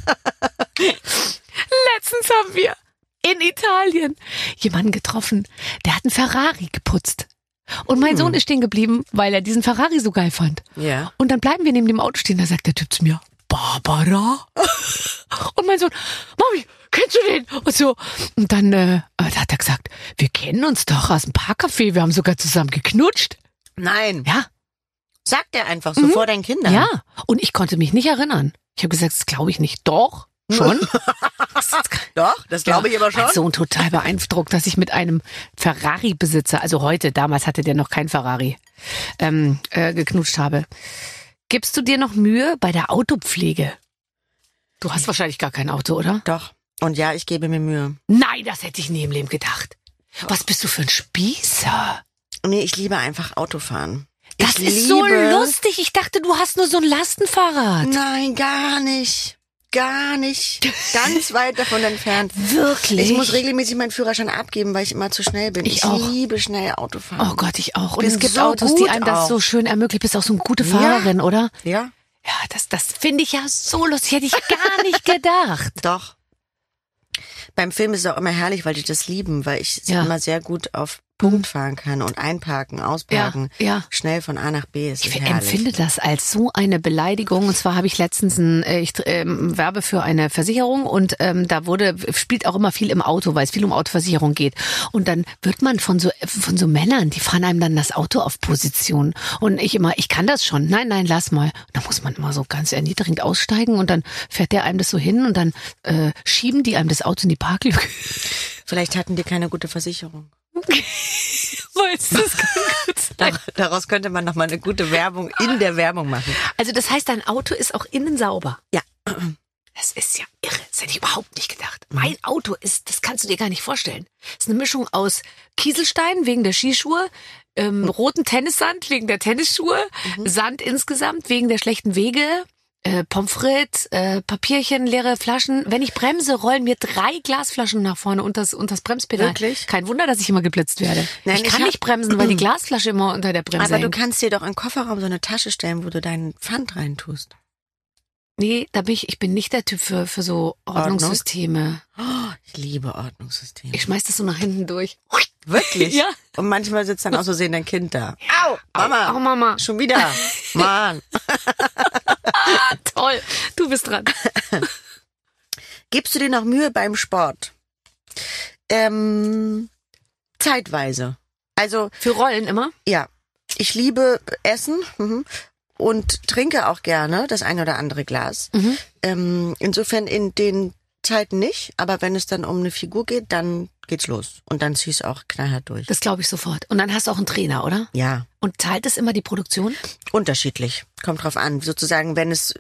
Letztens haben wir in Italien jemanden getroffen, der hat einen Ferrari geputzt. Und mein Sohn ist stehen geblieben, weil er diesen Ferrari so geil fand. Ja. Und dann bleiben wir neben dem Auto stehen, da sagt der Typ zu mir, Barbara? Und mein Sohn, Mami, kennst du den? Und so. Und dann hat er gesagt, wir kennen uns doch aus dem Parkcafé, wir haben sogar zusammen geknutscht. Nein. Ja. Sagt er einfach so vor deinen Kindern. Ja. Und ich konnte mich nicht erinnern. Ich habe gesagt, das glaube ich nicht. Doch, schon. Doch, das glaube ich aber schon. Mein Sohn total beeindruckt, dass ich mit einem Ferrari-Besitzer, also heute, damals hatte der noch kein Ferrari, geknutscht habe. Gibst du dir noch Mühe bei der Autopflege? Du hast wahrscheinlich gar kein Auto, oder? Doch. Und ja, ich gebe mir Mühe. Nein, das hätte ich nie im Leben gedacht. Was bist du für ein Spießer? Nee, ich liebe einfach Autofahren. Das ist so lustig. Ich dachte, du hast nur so ein Lastenfahrrad. Nein, gar nicht. Gar nicht. Ganz weit davon entfernt. Wirklich? Ich muss regelmäßig meinen Führerschein abgeben, weil ich immer zu schnell bin. Ich auch. liebe schnell Autofahren. Oh Gott, ich auch. Und Bin es gibt so Autos, die gut einem das auch. so schön ermöglichen. Bist auch so eine gute Fahrerin, oder? Ja, Ja, das finde ich ja so lustig. Hätte ich gar nicht gedacht. doch. Beim Film ist es auch immer herrlich, weil die das lieben, weil ich immer sehr gut auf Punkt fahren kann und einparken, ausparken, schnell von A nach B. Ist Ich herrlich. empfinde das als so eine Beleidigung. Und zwar habe ich letztens ich werbe für eine Versicherung und da spielt auch immer viel im Auto, weil es viel um Autoversicherung geht. Und dann wird man von so Männern, die fahren einem dann das Auto auf Position. Und ich kann das schon. Nein, lass mal. Da muss man immer so ganz erniedrigend aussteigen und dann fährt der einem das so hin und dann schieben die einem das Auto in die Parklücke. Vielleicht hatten die keine gute Versicherung. Weißt du, das kann gut sein. Daraus könnte man noch mal eine gute Werbung in der Werbung machen. Also das heißt, dein Auto ist auch innen sauber. Ja, Das ist ja irre. Das hätte ich überhaupt nicht gedacht. Mein Auto das kannst du dir gar nicht vorstellen. Das ist eine Mischung aus Kieselstein wegen der Skischuhe, roten Tennissand wegen der Tennisschuhe, Sand insgesamt wegen der schlechten Wege, Pommes frites, Papierchen, leere Flaschen. Wenn ich bremse, rollen mir 3 Glasflaschen nach vorne unter das Bremspedal. Wirklich? Kein Wunder, dass ich immer geblitzt werde. Nein, ich kann nicht bremsen, weil die Glasflasche immer unter der Bremse Aber hängt. du kannst dir doch in den Kofferraum so eine Tasche stellen, wo du deinen Pfand reintust. Nee, ich bin nicht der Typ für so Ordnungssysteme. Oh, ich liebe Ordnungssysteme. Ich schmeiß das so nach hinten durch. Wirklich? Ja. Und manchmal sitzt dann aus Versehen dein Kind da. Au, Mama. Au, Mama. Schon wieder. Mann. Toll. Du bist dran. Gibst du dir noch Mühe beim Sport? Zeitweise. Also. Für Rollen immer? Ja. Ich liebe Essen. Und trinke auch gerne das ein oder andere Glas. Insofern in den Zeiten nicht, aber wenn es dann um eine Figur geht, dann geht's los. Und dann zieh's auch knallhart durch. Das glaube ich sofort. Und dann hast du auch einen Trainer, oder? Ja. Und teilt es immer die Produktion? Unterschiedlich. Kommt drauf an. Sozusagen, wenn es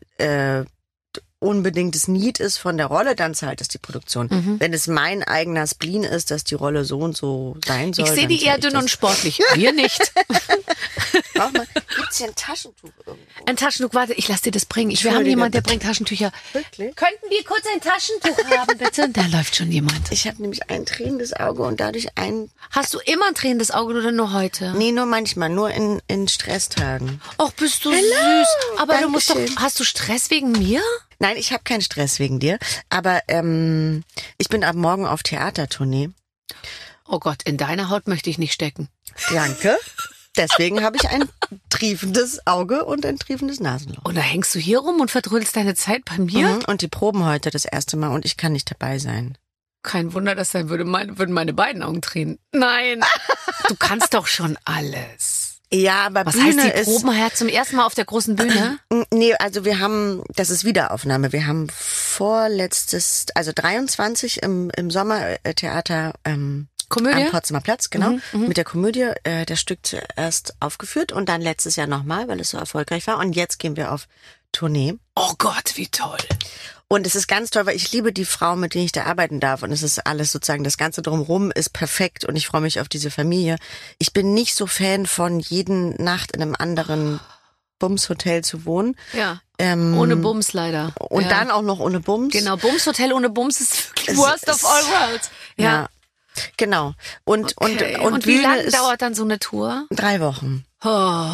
unbedingtes Need ist von der Rolle, dann zahlt es die Produktion. Wenn es mein eigener Spleen ist, dass die Rolle so und so sein soll. Ich sehe die eher dünn und sportlich. Wir nicht. Gibt's hier ein Taschentuch irgendwo? Ein Taschentuch, warte, ich lass dir das bringen. Wir haben jemanden, der bringt Taschentücher. Wirklich? Könnten wir kurz ein Taschentuch haben, bitte? Da läuft schon jemand. Ich habe nämlich ein tränendes Auge und dadurch Hast du immer ein tränendes Auge oder nur heute? Nee, nur manchmal, nur in Stresstagen. Och, bist du süß. Aber du musst doch, hast du Stress wegen mir? Nein, ich habe keinen Stress wegen dir, aber ich bin ab morgen auf Theatertournee. Oh Gott, in deiner Haut möchte ich nicht stecken. Danke. Deswegen habe ich ein triefendes Auge und ein triefendes Nasenloch. Und da hängst du hier rum und verdrödelst deine Zeit bei mir? Und die proben heute das erste Mal und ich kann nicht dabei sein. Kein Wunder, dass dann würden meine beiden Augen tränen. Nein, du kannst doch schon alles. Ja, aber was Bühne heißt die Proben zum ersten Mal auf der großen Bühne? Nee, also das ist Wiederaufnahme. Wir haben vorletztes, also 23 im Sommertheater Komödie? Am Potsdamer Platz, genau, mit der Komödie, das Stück zuerst aufgeführt und dann letztes Jahr nochmal, weil es so erfolgreich war. Und jetzt gehen wir auf Tournee. Oh Gott, wie toll. Und es ist ganz toll, weil ich liebe die Frau, mit denen ich da arbeiten darf. Und es ist alles sozusagen, das Ganze drumherum ist perfekt und ich freue mich auf diese Familie. Ich bin nicht so Fan von jeden Nacht in einem anderen Bumshotel zu wohnen. Ja, ohne Bums leider. Und dann auch noch ohne Bums. Genau, Bumshotel ohne Bums ist wirklich worst of all worlds. Ja. Genau. Und wie lange dauert dann so eine Tour? 3 Wochen. Oh.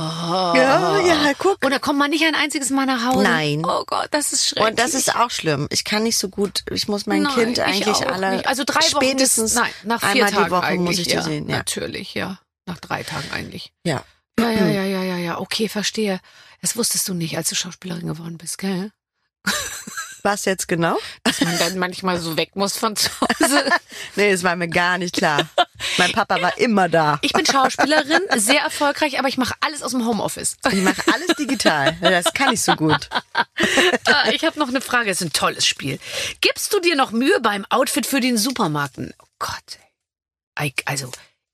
Ja, guck. Und da kommt man nicht ein einziges Mal nach Hause? Nein. Oh Gott, das ist schrecklich. Und das ist auch schlimm. Ich kann nicht so gut, ich muss mein Kind eigentlich alle, also 3 Wochen spätestens nach 4 einmal Tagen die Woche eigentlich, muss ich die sehen. Ja. Natürlich, ja. Nach 3 Tagen eigentlich. Ja. Ja. Okay, verstehe. Das wusstest du nicht, als du Schauspielerin geworden bist, gell? Was jetzt genau? Dass man dann manchmal so weg muss von zu Hause. Nee, das war mir gar nicht klar. Mein Papa war immer da. Ich bin Schauspielerin, sehr erfolgreich, aber ich mache alles aus dem Homeoffice. Ich mache alles digital. Das kann ich so gut. Ich habe noch eine Frage, das ist ein tolles Spiel. Gibst du dir noch Mühe beim Outfit für den Supermarkt? Oh Gott. Also,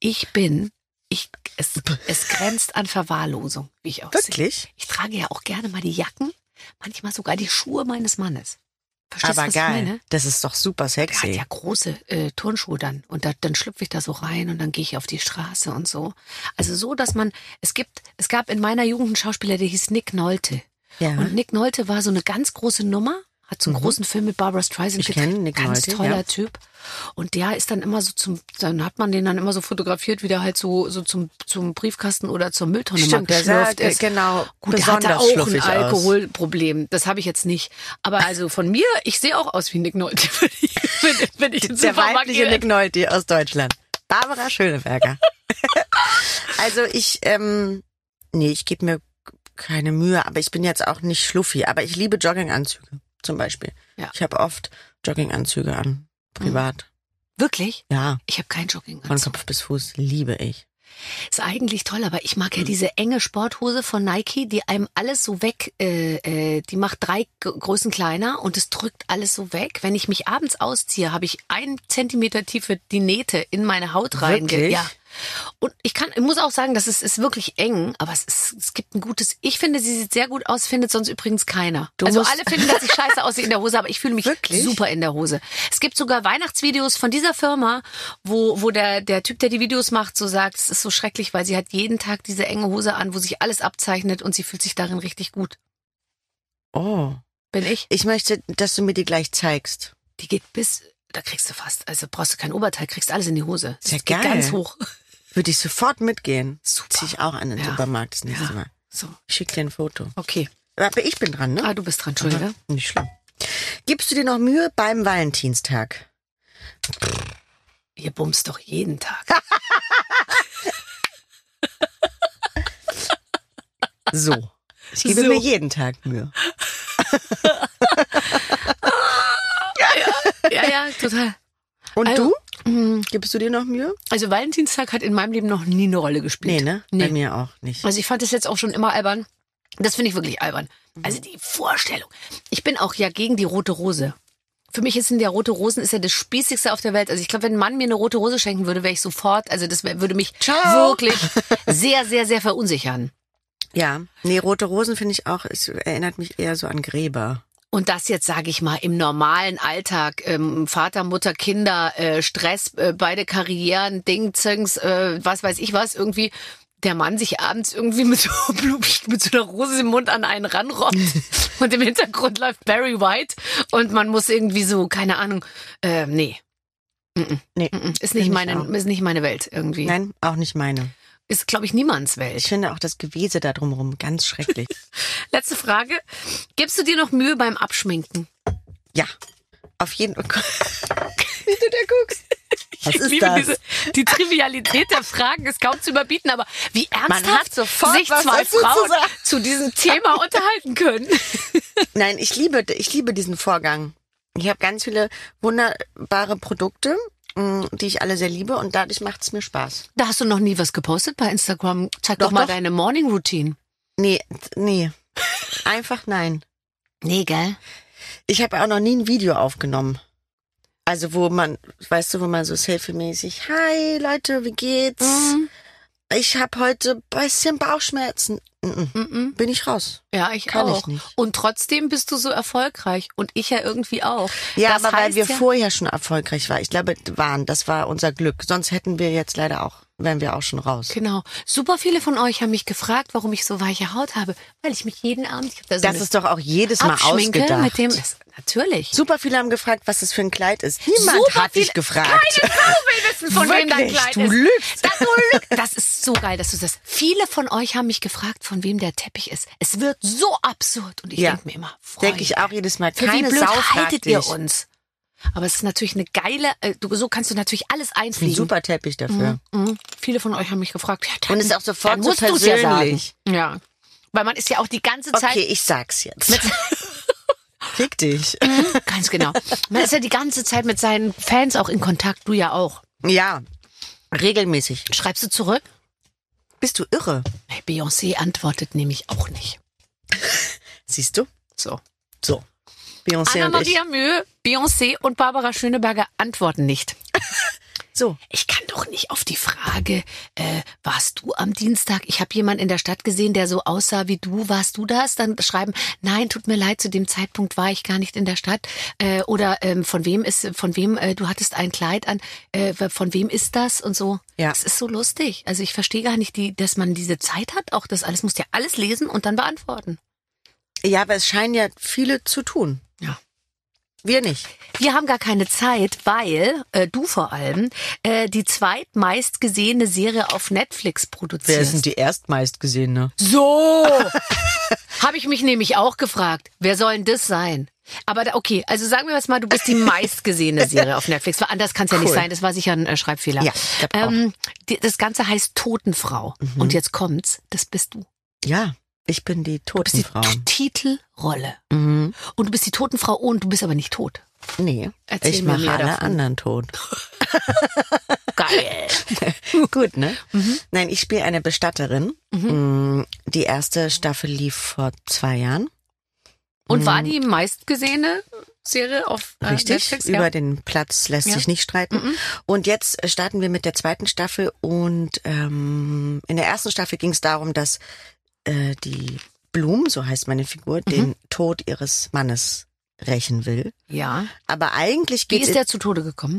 es grenzt an Verwahrlosung, wie ich aussehe. Wirklich? Ich trage ja auch gerne mal die Jacken, manchmal sogar die Schuhe meines Mannes. Verstehst aber du, was geil. Ich meine? Das ist doch super sexy. Der hat ja große Turnschuhe dann. Und dann schlüpfe ich da so rein und dann gehe ich auf die Straße und so. Also so, dass es gab in meiner Jugend einen Schauspieler, der hieß Nick Nolte. Ja. Und Nick Nolte war so eine ganz große Nummer. Hat so einen großen Film mit Barbra Streisand gedreht. Nick ganz Nolte, toller ja. Typ. Und der ist dann immer so dann hat man den dann immer so fotografiert, wie der halt so zum Briefkasten oder zur Mülltonne Stimmt, mal geschlürft der ist. Genau, gut, der hatte auch ein schluffig Alkoholproblem. Das habe ich jetzt nicht. Aber also von mir, ich sehe auch aus wie Nick Nolte, wenn ich ins Der Supermarkt weibliche gehe. Nick Nolte aus Deutschland. Barbara Schöneberger. Also ich gebe mir keine Mühe, aber ich bin jetzt auch nicht schluffi. Aber ich liebe Jogginganzüge zum Beispiel. Ja. Ich habe oft Jogginganzüge an, privat. Wirklich? Ja. Ich habe keinen Jogginganzug. Von Kopf bis Fuß liebe ich. Ist eigentlich toll, aber ich mag ja diese enge Sporthose von Nike, die einem alles so weg, die macht 3 Größen kleiner und es drückt alles so weg. Wenn ich mich abends ausziehe, habe ich 1 Zentimeter tiefe die Nähte in meine Haut rein. Wirklich? Ja. Und ich muss auch sagen, das ist wirklich eng, aber es gibt ein gutes, ich finde, sie sieht sehr gut aus, findet sonst übrigens keiner. Also alle finden, dass ich scheiße aussehe in der Hose, aber ich fühle mich wirklich super in der Hose. Es gibt sogar Weihnachtsvideos von dieser Firma, wo der Typ, der die Videos macht, so sagt, es ist so schrecklich, weil sie hat jeden Tag diese enge Hose an, wo sich alles abzeichnet und sie fühlt sich darin richtig gut. Oh. Bin ich? Ich möchte, dass du mir die gleich zeigst. Die geht da kriegst du fast, also brauchst du kein Oberteil, kriegst alles in die Hose. Sehr geil. Geht ganz hoch. Würde ich sofort mitgehen. Super. Zieh ich auch an den Supermarkt das nächste Mal. So. Ich schick dir ein Foto. Okay. Aber ich bin dran, ne? Ah, du bist dran, Entschuldige. Nicht schlimm. Gibst du dir noch Mühe beim Valentinstag? Ihr bummst doch jeden Tag. So. Ich gebe mir jeden Tag Mühe. Ja, total. Und also, du? Gibst du dir noch Mühe? Also Valentinstag hat in meinem Leben noch nie eine Rolle gespielt. Nee, ne? Nee. Bei mir auch nicht. Also ich fand das jetzt auch schon immer albern. Das finde ich wirklich albern. Also die Vorstellung. Ich bin auch ja gegen die rote Rose. Für mich ist der rote Rosen ist ja das Spießigste auf der Welt. Also ich glaube, wenn ein Mann mir eine rote Rose schenken würde, wäre ich sofort, also das würde mich wirklich sehr, sehr, sehr verunsichern. Ja, nee, rote Rosen finde ich auch, es erinnert mich eher so an Gräber. Und das jetzt, sage ich mal, im normalen Alltag, Vater, Mutter, Kinder, Stress, beide Karrieren, Ding-Zings, was weiß ich was, irgendwie der Mann sich abends irgendwie mit so einer Rose im Mund an einen ranrobbt und im Hintergrund läuft Barry White und man muss irgendwie so, keine Ahnung, nee. Ist nicht meine Welt irgendwie. Nein, auch nicht meine. Ist, glaube ich, niemands Welt. Ich finde auch das Gewese da drumherum ganz schrecklich. Letzte Frage. Gibst du dir noch Mühe beim Abschminken? Ja, auf jeden Fall. Wie du da guckst. Was ich ist liebe das? Die Trivialität der Fragen ist kaum zu überbieten, aber wie ernsthaft Man hat sofort sich zwei Frauen zu diesem Thema unterhalten können. Nein, ich liebe diesen Vorgang. Ich habe ganz viele wunderbare Produkte, die ich alle sehr liebe und dadurch macht es mir Spaß. Da hast du noch nie was gepostet bei Instagram. Zeig doch mal deine Morning Routine. Nee. Einfach nein. Nee, gell? Ich habe auch noch nie ein Video aufgenommen. Also wo man so selfie-mäßig, hi Leute, wie geht's? Ich habe heute ein bisschen Bauchschmerzen. Bin ich raus. Ja, ich Kann auch. Ich nicht. Und trotzdem bist du so erfolgreich. Und ich ja irgendwie auch. Ja, das aber weil wir vorher schon erfolgreich waren. Ich glaube, das war unser Glück. Sonst wären wir auch schon raus. Genau. Super viele von euch haben mich gefragt, warum ich so weiche Haut habe. Weil ich mich jeden Abend... Das ist doch auch jedes Mal ausgedacht. Mit dem, natürlich. Super viele haben gefragt, was das für ein Kleid ist. Niemand hat dich gefragt. Keine Frau will wissen, von wem dein Kleid ist. Du lügst. Das ist so geil, dass du das... Viele von euch haben mich gefragt, von wem der Teppich ist. Es wird so absurd. Und ich denke mir immer, Freunde, denke ich auch jedes Mal. Keine wie blöd haltet ihr uns? Aber es ist natürlich eine geile, so kannst du natürlich alles einfliegen. Ein super Teppich dafür. Viele von euch haben mich gefragt. Ja, und es ist auch sofort so persönlich. Ja, weil man ist ja auch die ganze Zeit... Okay, ich sag's jetzt. Fick dich. Ganz genau. Man ist ja die ganze Zeit mit seinen Fans auch in Kontakt, du ja auch. Ja, regelmäßig. Schreibst du zurück? Bist du irre? Hey, Beyoncé antwortet nämlich auch nicht. Siehst du? So. Beyoncé Anna-Maria Mühe, Beyoncé und Barbara Schöneberger antworten nicht. So. Ich kann doch nicht auf die Frage, warst du am Dienstag? Ich habe jemanden in der Stadt gesehen, der so aussah wie du. Warst du das? Dann schreiben, nein, tut mir leid, zu dem Zeitpunkt war ich gar nicht in der Stadt. Oder von wem, du hattest ein Kleid an, von wem ist das? Und so. Ja. Das ist so lustig. Also ich verstehe gar nicht, dass man diese Zeit hat. Auch das alles, musst ja alles lesen und dann beantworten. Ja, aber es scheinen ja viele zu tun. Ja. Wir nicht. Wir haben gar keine Zeit, weil, du vor allem, die zweitmeistgesehene Serie auf Netflix produzierst. Wer sind die erstmeistgesehene? So! Habe ich mich nämlich auch gefragt. Wer soll denn das sein? Aber okay, also sagen wir jetzt mal, du bist die meistgesehene Serie auf Netflix. Anders kann es ja nicht sein, das war sicher ein Schreibfehler. Ja, ich glaub auch. Das Ganze heißt Totenfrau. Und jetzt kommt's, das bist du. Ja. Ich bin die Totenfrau. Du bist die Titelrolle. Und du bist die Totenfrau und du bist aber nicht tot. Nee, Erzähl ich mir mache mehr alle davon. anderen tot. Geil. Gut, ne? Nein, ich spiele eine Bestatterin. Die erste Staffel lief vor 2 Jahren. Und war die meistgesehene Serie auf Richtig, Netflix. Über den Platz lässt sich nicht streiten. Und jetzt starten wir mit der zweiten Staffel und in der ersten Staffel ging es darum, dass die Bloom, so heißt meine Figur, den Tod ihres Mannes rächen will. Ja. Aber eigentlich geht Wie ist der zu Tode gekommen?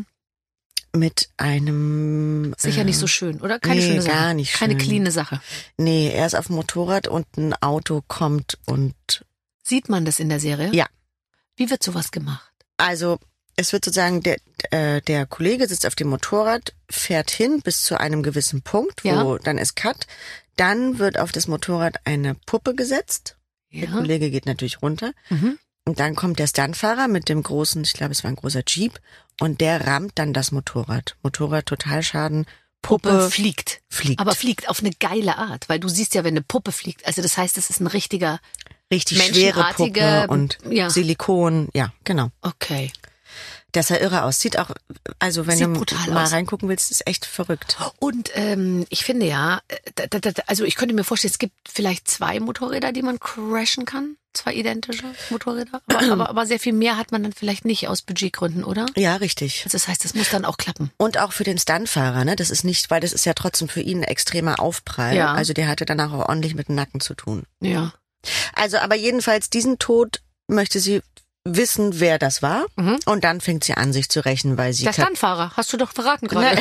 Mit einem... Sicher nicht so schön, oder? Keine schöne Sache. Gar nicht Keine schön. cleane Sache. Nee, er ist auf dem Motorrad und ein Auto kommt und... Sieht man das in der Serie? Ja. Wie wird sowas gemacht? Also es wird sozusagen, der Kollege sitzt auf dem Motorrad, fährt hin bis zu einem gewissen Punkt, wo dann ist Cut. Dann wird auf das Motorrad eine Puppe gesetzt. Ja. Der Kollege geht natürlich runter. Und dann kommt der Stuntfahrer mit dem großen, ich glaube es war ein großer Jeep, und der rammt dann das Motorrad. Motorrad Totalschaden. Puppe fliegt. Aber fliegt auf eine geile Art, weil du siehst ja, wenn eine Puppe fliegt, also das heißt, es ist ein richtig schwere Puppe und ja. Silikon, ja, genau. Okay. Das sah irre aus. Sieht auch, also wenn Sieht du brutal mal aus. reingucken willst, ist echt verrückt. Und ich finde ja, also ich könnte mir vorstellen, es gibt vielleicht 2 Motorräder, die man crashen kann. 2 identische Motorräder. Aber sehr viel mehr hat man dann vielleicht nicht aus Budgetgründen, oder? Ja, richtig. Also das heißt, das muss dann auch klappen. Und auch für den Stuntfahrer, ne? Das ist nicht, weil das ist ja trotzdem für ihn ein extremer Aufprall. Ja. Also der hatte danach auch ordentlich mit dem Nacken zu tun. Ja. Also, aber jedenfalls diesen Tod möchte sie wissen, wer das war. Und dann fängt sie an, sich zu rächen, weil sie... Der Stuntfahrer, hast du doch verraten gerade.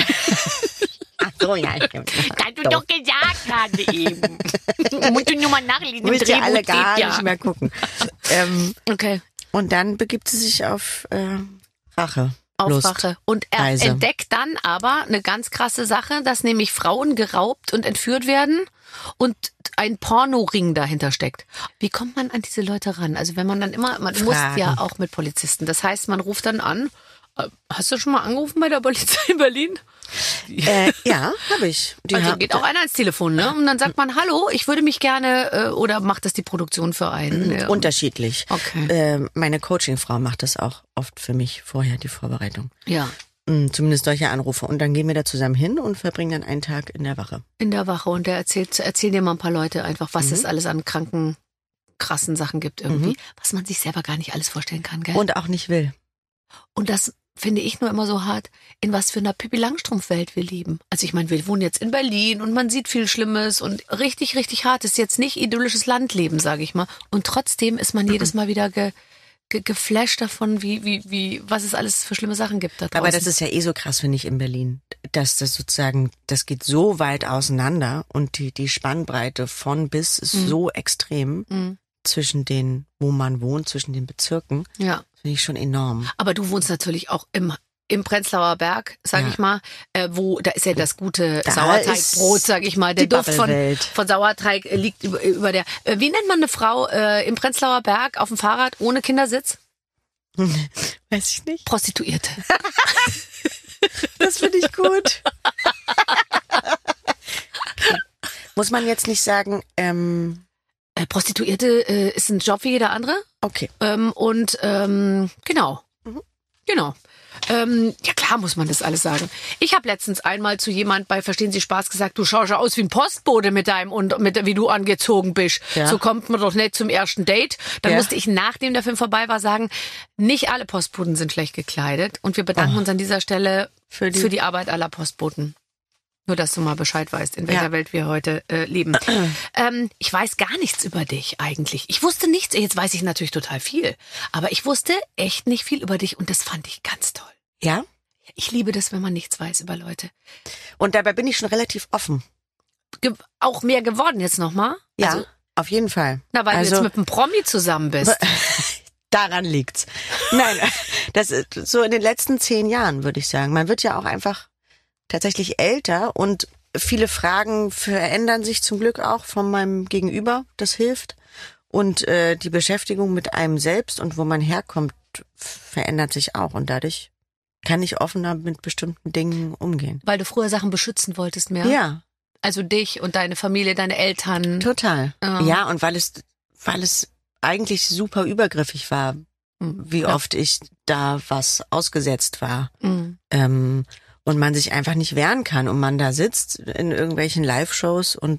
Ach so, ja, stimmt. Hast du doch gesagt gerade eben. Musst du nur mal nachlesen. Wollt ihr alle gar nicht mehr gucken. Okay. Und dann begibt sie sich auf Rache. Auf Rache. Und er Reise. entdeckt dann aber eine ganz krasse Sache, dass nämlich Frauen geraubt und entführt werden und ein Pornoring dahinter steckt. Wie kommt man an diese Leute ran? Also wenn man dann man muss ja auch mit Polizisten. Das heißt, man ruft dann an. Hast du schon mal angerufen bei der Polizei in Berlin? Ja, habe ich. Also geht auch einer ans Telefon, ne? Und dann sagt man, hallo, ich würde mich gerne, oder macht das die Produktion für einen? Unterschiedlich. Okay. Meine Coachingfrau macht das auch oft für mich vorher, die Vorbereitung. Ja. Zumindest solche Anrufe. Und dann gehen wir da zusammen hin und verbringen dann einen Tag in der Wache. In der Wache. Und der erzählt dir mal ein paar Leute einfach, was es alles an kranken, krassen Sachen gibt irgendwie. Was man sich selber gar nicht alles vorstellen kann, gell? Und auch nicht will. Und das finde ich nur immer so hart, in was für einer Pippi Langstrumpf-Welt wir leben. Also ich meine, wir wohnen jetzt in Berlin und man sieht viel Schlimmes und richtig, richtig hart. Ist jetzt nicht idyllisches Landleben, sage ich mal. Und trotzdem ist man jedes Mal wieder geflasht davon, was es alles für schlimme Sachen gibt da draußen. Aber das ist ja so krass, finde ich, in Berlin. Dass das sozusagen, das geht so weit auseinander und die Spannbreite von bis ist so extrem zwischen den, wo man wohnt, zwischen den Bezirken. Ja. Finde ich schon enorm. Aber du wohnst natürlich auch im Prenzlauer Berg, sage ich mal, wo da ist ja das gute Sauerteigbrot, sage ich mal. Der Duft von Sauerteig liegt über der. Wie nennt man eine Frau im Prenzlauer Berg auf dem Fahrrad ohne Kindersitz? Weiß ich nicht. Prostituierte. Das finde ich gut. Okay. Muss man jetzt nicht sagen, Prostituierte ist ein Job wie jeder andere. Okay. Genau. Genau. Ja klar muss man das alles sagen. Ich habe letztens einmal zu jemand bei Verstehen Sie Spaß gesagt, du schaust ja aus wie ein Postbote mit wie du angezogen bist. Ja. So kommt man doch nicht zum ersten Date. Dann musste ich, nachdem der Film vorbei war, sagen, nicht alle Postboten sind schlecht gekleidet. Und wir bedanken uns an dieser Stelle für die Arbeit aller Postboten. Nur, dass du mal Bescheid weißt, in welcher Welt wir heute leben. Ich weiß gar nichts über dich eigentlich. Ich wusste nichts. Jetzt weiß ich natürlich total viel. Aber ich wusste echt nicht viel über dich und das fand ich ganz toll. Ja? Ich liebe das, wenn man nichts weiß über Leute. Und dabei bin ich schon relativ offen. Auch mehr geworden jetzt nochmal? Ja, also, auf jeden Fall. Na, weil du jetzt mit einem Promi zusammen bist. Daran liegt's. Nein, das ist so in den letzten 10 Jahren, würde ich sagen. Man wird ja auch einfach tatsächlich älter und viele Fragen verändern sich zum Glück auch von meinem Gegenüber, das hilft. Und die Beschäftigung mit einem selbst und wo man herkommt, verändert sich auch. Und dadurch kann ich offener mit bestimmten Dingen umgehen. Weil du früher Sachen beschützen wolltest mehr? Ja. Also dich und deine Familie, deine Eltern? Total. Ja, und weil es eigentlich super übergriffig war, wie oft ich da was ausgesetzt war. Und man sich einfach nicht wehren kann und man da sitzt in irgendwelchen Live-Shows und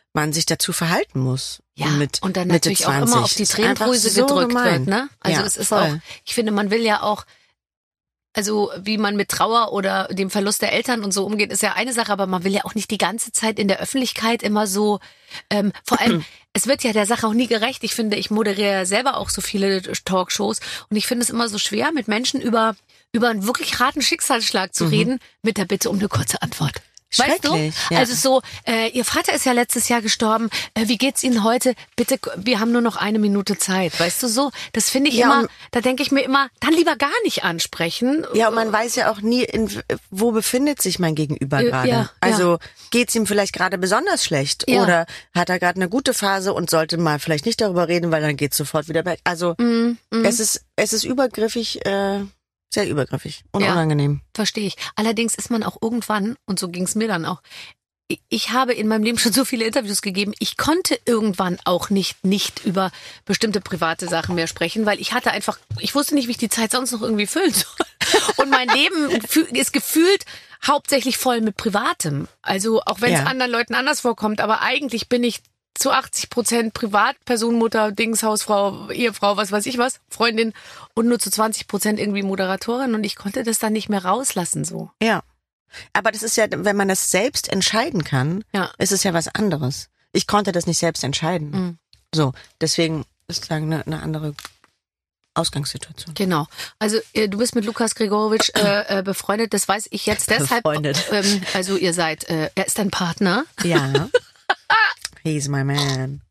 man sich dazu verhalten muss. Ja, und dann Mitte natürlich 20. auch immer auf die Tränendrüse so gedrückt gemein. wird, ne? Also es ist voll. auch, ich finde, man will ja auch, also wie man mit Trauer oder dem Verlust der Eltern und so umgeht, ist ja eine Sache, aber man will ja auch nicht die ganze Zeit in der Öffentlichkeit immer so, vor allem, es wird ja der Sache auch nie gerecht. Ich finde, ich moderiere ja selber auch so viele Talkshows und ich finde es immer so schwer, mit Menschen über einen wirklich harten Schicksalsschlag zu reden, mit der Bitte um eine kurze Antwort. Weißt du? Ja. Also so, Ihr Vater ist ja letztes Jahr gestorben. Wie geht's Ihnen heute? Bitte, wir haben nur noch 1 Minute Zeit. Weißt du so? Das finde ich immer, da denke ich mir immer, dann lieber gar nicht ansprechen. Ja, und man weiß ja auch nie, wo befindet sich mein Gegenüber gerade. Also geht's ihm vielleicht gerade besonders schlecht oder hat er gerade eine gute Phase und sollte mal vielleicht nicht darüber reden, weil dann geht's sofort wieder weg. Also es ist übergriffig, sehr übergriffig und unangenehm. Verstehe ich. Allerdings ist man auch irgendwann, und so ging es mir dann auch, ich habe in meinem Leben schon so viele Interviews gegeben, ich konnte irgendwann auch nicht über bestimmte private Sachen mehr sprechen, weil ich wusste nicht, wie ich die Zeit sonst noch irgendwie füllen soll. Und mein Leben ist gefühlt hauptsächlich voll mit Privatem. Also auch wenn es anderen Leuten anders vorkommt, aber eigentlich bin ich zu 80% Privatperson, Mutter, Hausfrau, Ehefrau, was weiß ich was, Freundin und nur zu 20% irgendwie Moderatorin und ich konnte das dann nicht mehr rauslassen so. Ja, aber das ist ja, wenn man das selbst entscheiden kann, ist es ja was anderes. Ich konnte das nicht selbst entscheiden. So, deswegen ist es eine andere Ausgangssituation. Genau. Also du bist mit Lukas Gregorowitsch befreundet, das weiß ich jetzt deshalb. Befreundet. Also ihr seid, er ist dein Partner. Ja. He's my man.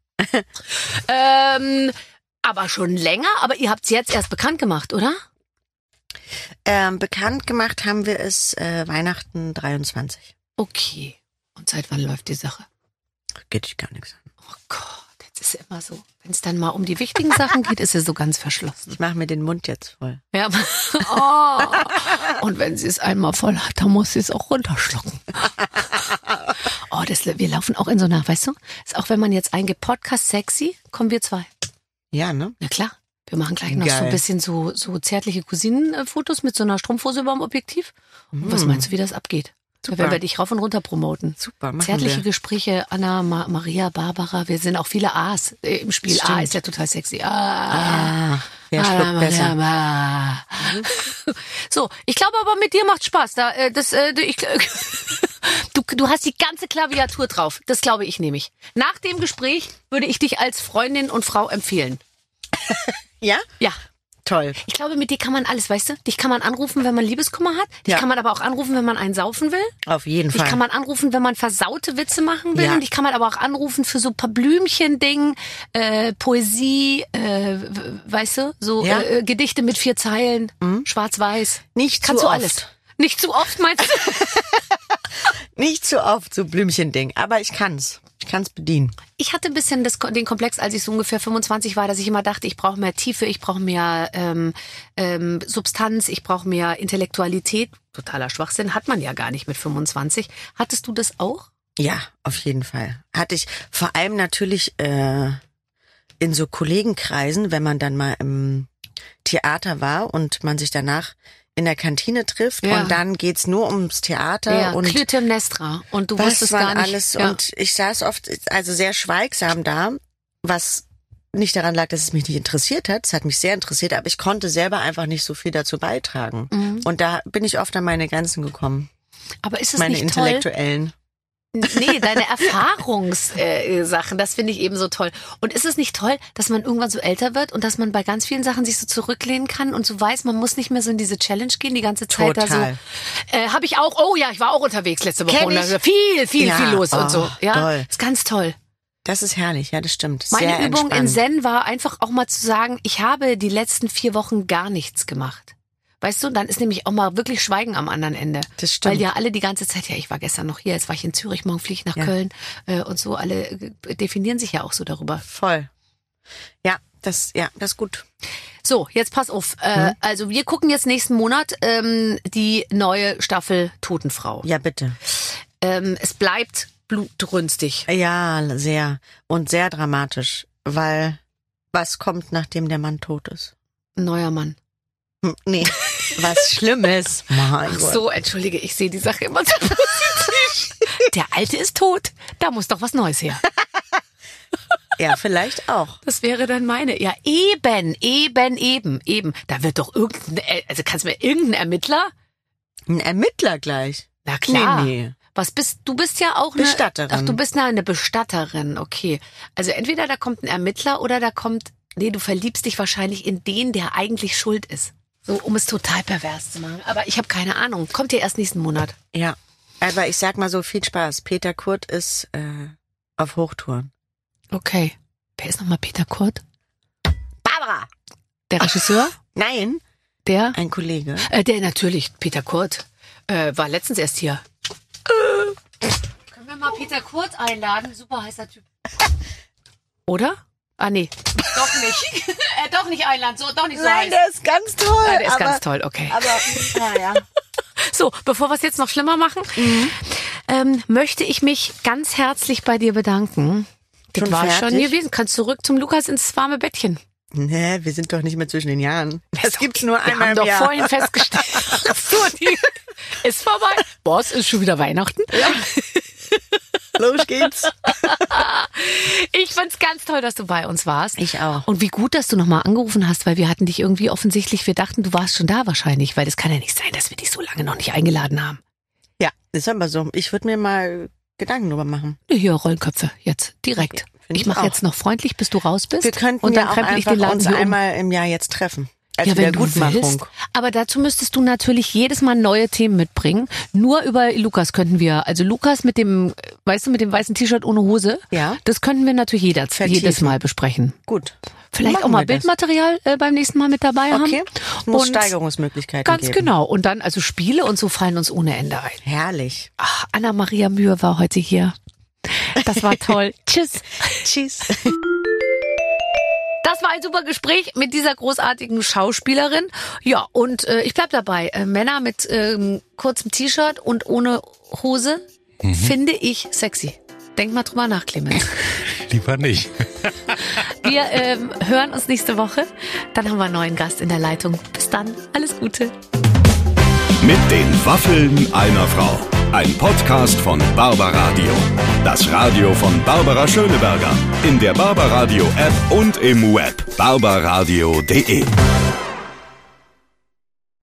Aber schon länger, aber ihr habt es jetzt erst bekannt gemacht, oder? Bekannt gemacht haben wir es Weihnachten 23. Okay. Und seit wann läuft die Sache? Geht dich gar nichts an. Oh Gott, jetzt ist es immer so. Wenn es dann mal um die wichtigen Sachen geht, ist es so ganz verschlossen. Ich mache mir den Mund jetzt voll. Ja. Oh. Und wenn sie es einmal voll hat, dann muss sie es auch runterschlucken. Oh, wir laufen auch in so einer, weißt du? Ist auch wenn man jetzt eingibt, Podcast sexy, kommen wir 2. Ja, ne? Na klar. Wir machen gleich noch so ein bisschen so zärtliche Cousinenfotos mit so einer Strumpfhose über dem Objektiv. Und was meinst du, wie das abgeht? Super. Da werden wir dich rauf und runter promoten. Super, machen Zärtliche wir. Gespräche, Anna, Maria, Barbara. Wir sind auch viele A's im Spiel. Stimmt. A ist ja total sexy. Wer schluckt besser? So, ich glaube aber mit dir macht Spaß. Du hast die ganze Klaviatur drauf. Das glaube ich nämlich. Nach dem Gespräch würde ich dich als Freundin und Frau empfehlen. Ja? Ja. Toll. Ich glaube, mit dir kann man alles, weißt du? Dich kann man anrufen, wenn man Liebeskummer hat. Dich kann man aber auch anrufen, wenn man einen saufen will. Auf jeden Fall. Dich kann man anrufen, wenn man versaute Witze machen will. Ja. Und dich kann man aber auch anrufen für so ein paar Blümchen-Ding, Poesie, weißt du? So Gedichte mit 4 Zeilen, schwarz-weiß. Nicht Kannst zu du oft. alles. Nicht zu oft, meinst du? Nicht zu oft, so Blümchen-Ding. Aber ich kann's. Ich kann's bedienen. Ich hatte ein bisschen den Komplex, als ich so ungefähr 25 war, dass ich immer dachte, ich brauche mehr Tiefe, ich brauche mehr Substanz, ich brauche mehr Intellektualität. Totaler Schwachsinn, hat man ja gar nicht mit 25. Hattest du das auch? Ja, auf jeden Fall. Hatte ich vor allem natürlich in so Kollegenkreisen, wenn man dann mal im Theater war und man sich danach in der Kantine trifft und dann geht's nur ums Theater und Clytemnestra und du wusstest gar nicht. Alles und ich saß oft also sehr schweigsam da, was nicht daran lag, dass es mich nicht interessiert hat. Es hat mich sehr interessiert, aber ich konnte selber einfach nicht so viel dazu beitragen. Und da bin ich oft an meine Grenzen gekommen. Aber ist es meine nicht intellektuellen? Nee, deine Erfahrungssachen, das finde ich eben so toll. Und ist es nicht toll, dass man irgendwann so älter wird und dass man bei ganz vielen Sachen sich so zurücklehnen kann und so weiß, man muss nicht mehr so in diese Challenge gehen, die ganze Zeit Total. da so. Habe ich auch, oh ja, ich war auch unterwegs letzte Woche und da ist viel los und so. Ja, toll. ist ganz toll. Das ist herrlich, ja, das stimmt. Meine sehr Übung in entspannt. Zen war einfach auch mal zu sagen, ich habe die letzten 4 Wochen gar nichts gemacht. Weißt du, dann ist nämlich auch mal wirklich Schweigen am anderen Ende. Das stimmt. Weil ja alle die ganze Zeit, ja, ich war gestern noch hier, jetzt war ich in Zürich, morgen fliege ich nach Köln und so, alle definieren sich ja auch so darüber. Voll. Ja, das ist gut. So, jetzt pass auf. Also wir gucken jetzt nächsten Monat die neue Staffel Totenfrau. Ja, bitte. Es bleibt blutrünstig. Ja, sehr. Und sehr dramatisch, weil was kommt, nachdem der Mann tot ist? Ein neuer Mann. Nee, was Schlimmes. Mein Ach Gott. so, entschuldige, ich sehe die Sache immer so positiv. Der Alte ist tot, da muss doch was Neues her. Ja, vielleicht auch. Das wäre dann meine. Ja, eben. Da wird doch also kannst du mir irgendein Ermittler? Ein Ermittler gleich? Na klar. Nee. Du bist ja auch Bestatterin. Ach, du bist eine Bestatterin, okay. Also entweder da kommt ein Ermittler oder du verliebst dich wahrscheinlich in den, der eigentlich schuld ist. So, um es total pervers zu machen. Aber ich habe keine Ahnung. Kommt ja erst nächsten Monat. Ja, aber ich sag mal so, viel Spaß. Peter Kurt ist auf Hochtouren. Okay. Wer ist nochmal Peter Kurt? Barbara! Der Regisseur? Nein. Der? Ein Kollege. Der natürlich, Peter Kurt. War letztens erst hier. Können wir mal Peter Kurt einladen? Super heißer Typ. Oder? Ah, nee. Doch nicht. Doch nicht einladen. Doch nicht so heiß. Nein, der ist ganz toll. Der ist ganz toll, okay. Aber, naja. So, bevor wir es jetzt noch schlimmer machen, möchte ich mich ganz herzlich bei dir bedanken. Das war schon gewesen. Kannst zurück zum Lukas ins warme Bettchen. Nee, wir sind doch nicht mehr zwischen den Jahren. Das gibt's nur einmal im Jahr. Wir haben doch vorhin festgestellt. Ist vorbei. Boah, es ist schon wieder Weihnachten. Ja. Los geht's. Ich find's ganz toll, dass du bei uns warst. Ich auch. Und wie gut, dass du nochmal angerufen hast, weil wir hatten dich irgendwie offensichtlich, wir dachten, du warst schon da wahrscheinlich, weil das kann ja nicht sein, dass wir dich so lange noch nicht eingeladen haben. Ja, ist aber so. Ich würde mir mal Gedanken drüber machen. Hier, Rollenköpfe, jetzt, direkt. Okay, ich mache jetzt noch freundlich, bis du raus bist. Wir könnten und dann ja auch krempel ich den einfach Laden uns hier einmal im Jahr jetzt treffen. Ja, wenn du willst. Aber dazu müsstest du natürlich jedes Mal neue Themen mitbringen. Nur über Lukas könnten wir, also Lukas mit dem, weißt du, mit dem weißen T-Shirt ohne Hose. Ja. Das könnten wir natürlich jedes Mal besprechen. Gut. Vielleicht auch mal Bildmaterial beim nächsten Mal mit dabei haben. Okay. Muss Steigerungsmöglichkeiten ganz geben. Genau. Und dann, also Spiele und so fallen uns ohne Ende ein. Herrlich. Ach, Anna-Maria Mühe war heute hier. Das war toll. Tschüss. Tschüss. Das war ein super Gespräch mit dieser großartigen Schauspielerin. Ja, und ich bleib dabei. Männer mit kurzem T-Shirt und ohne Hose finde ich sexy. Denk mal drüber nach, Clemens. Lieber nicht. Wir hören uns nächste Woche. Dann haben wir einen neuen Gast in der Leitung. Bis dann. Alles Gute. Mit den Waffeln einer Frau. Ein Podcast von Barbaradio. Das Radio von Barbara Schöneberger. In der Barbaradio App und im Web barbaradio.de.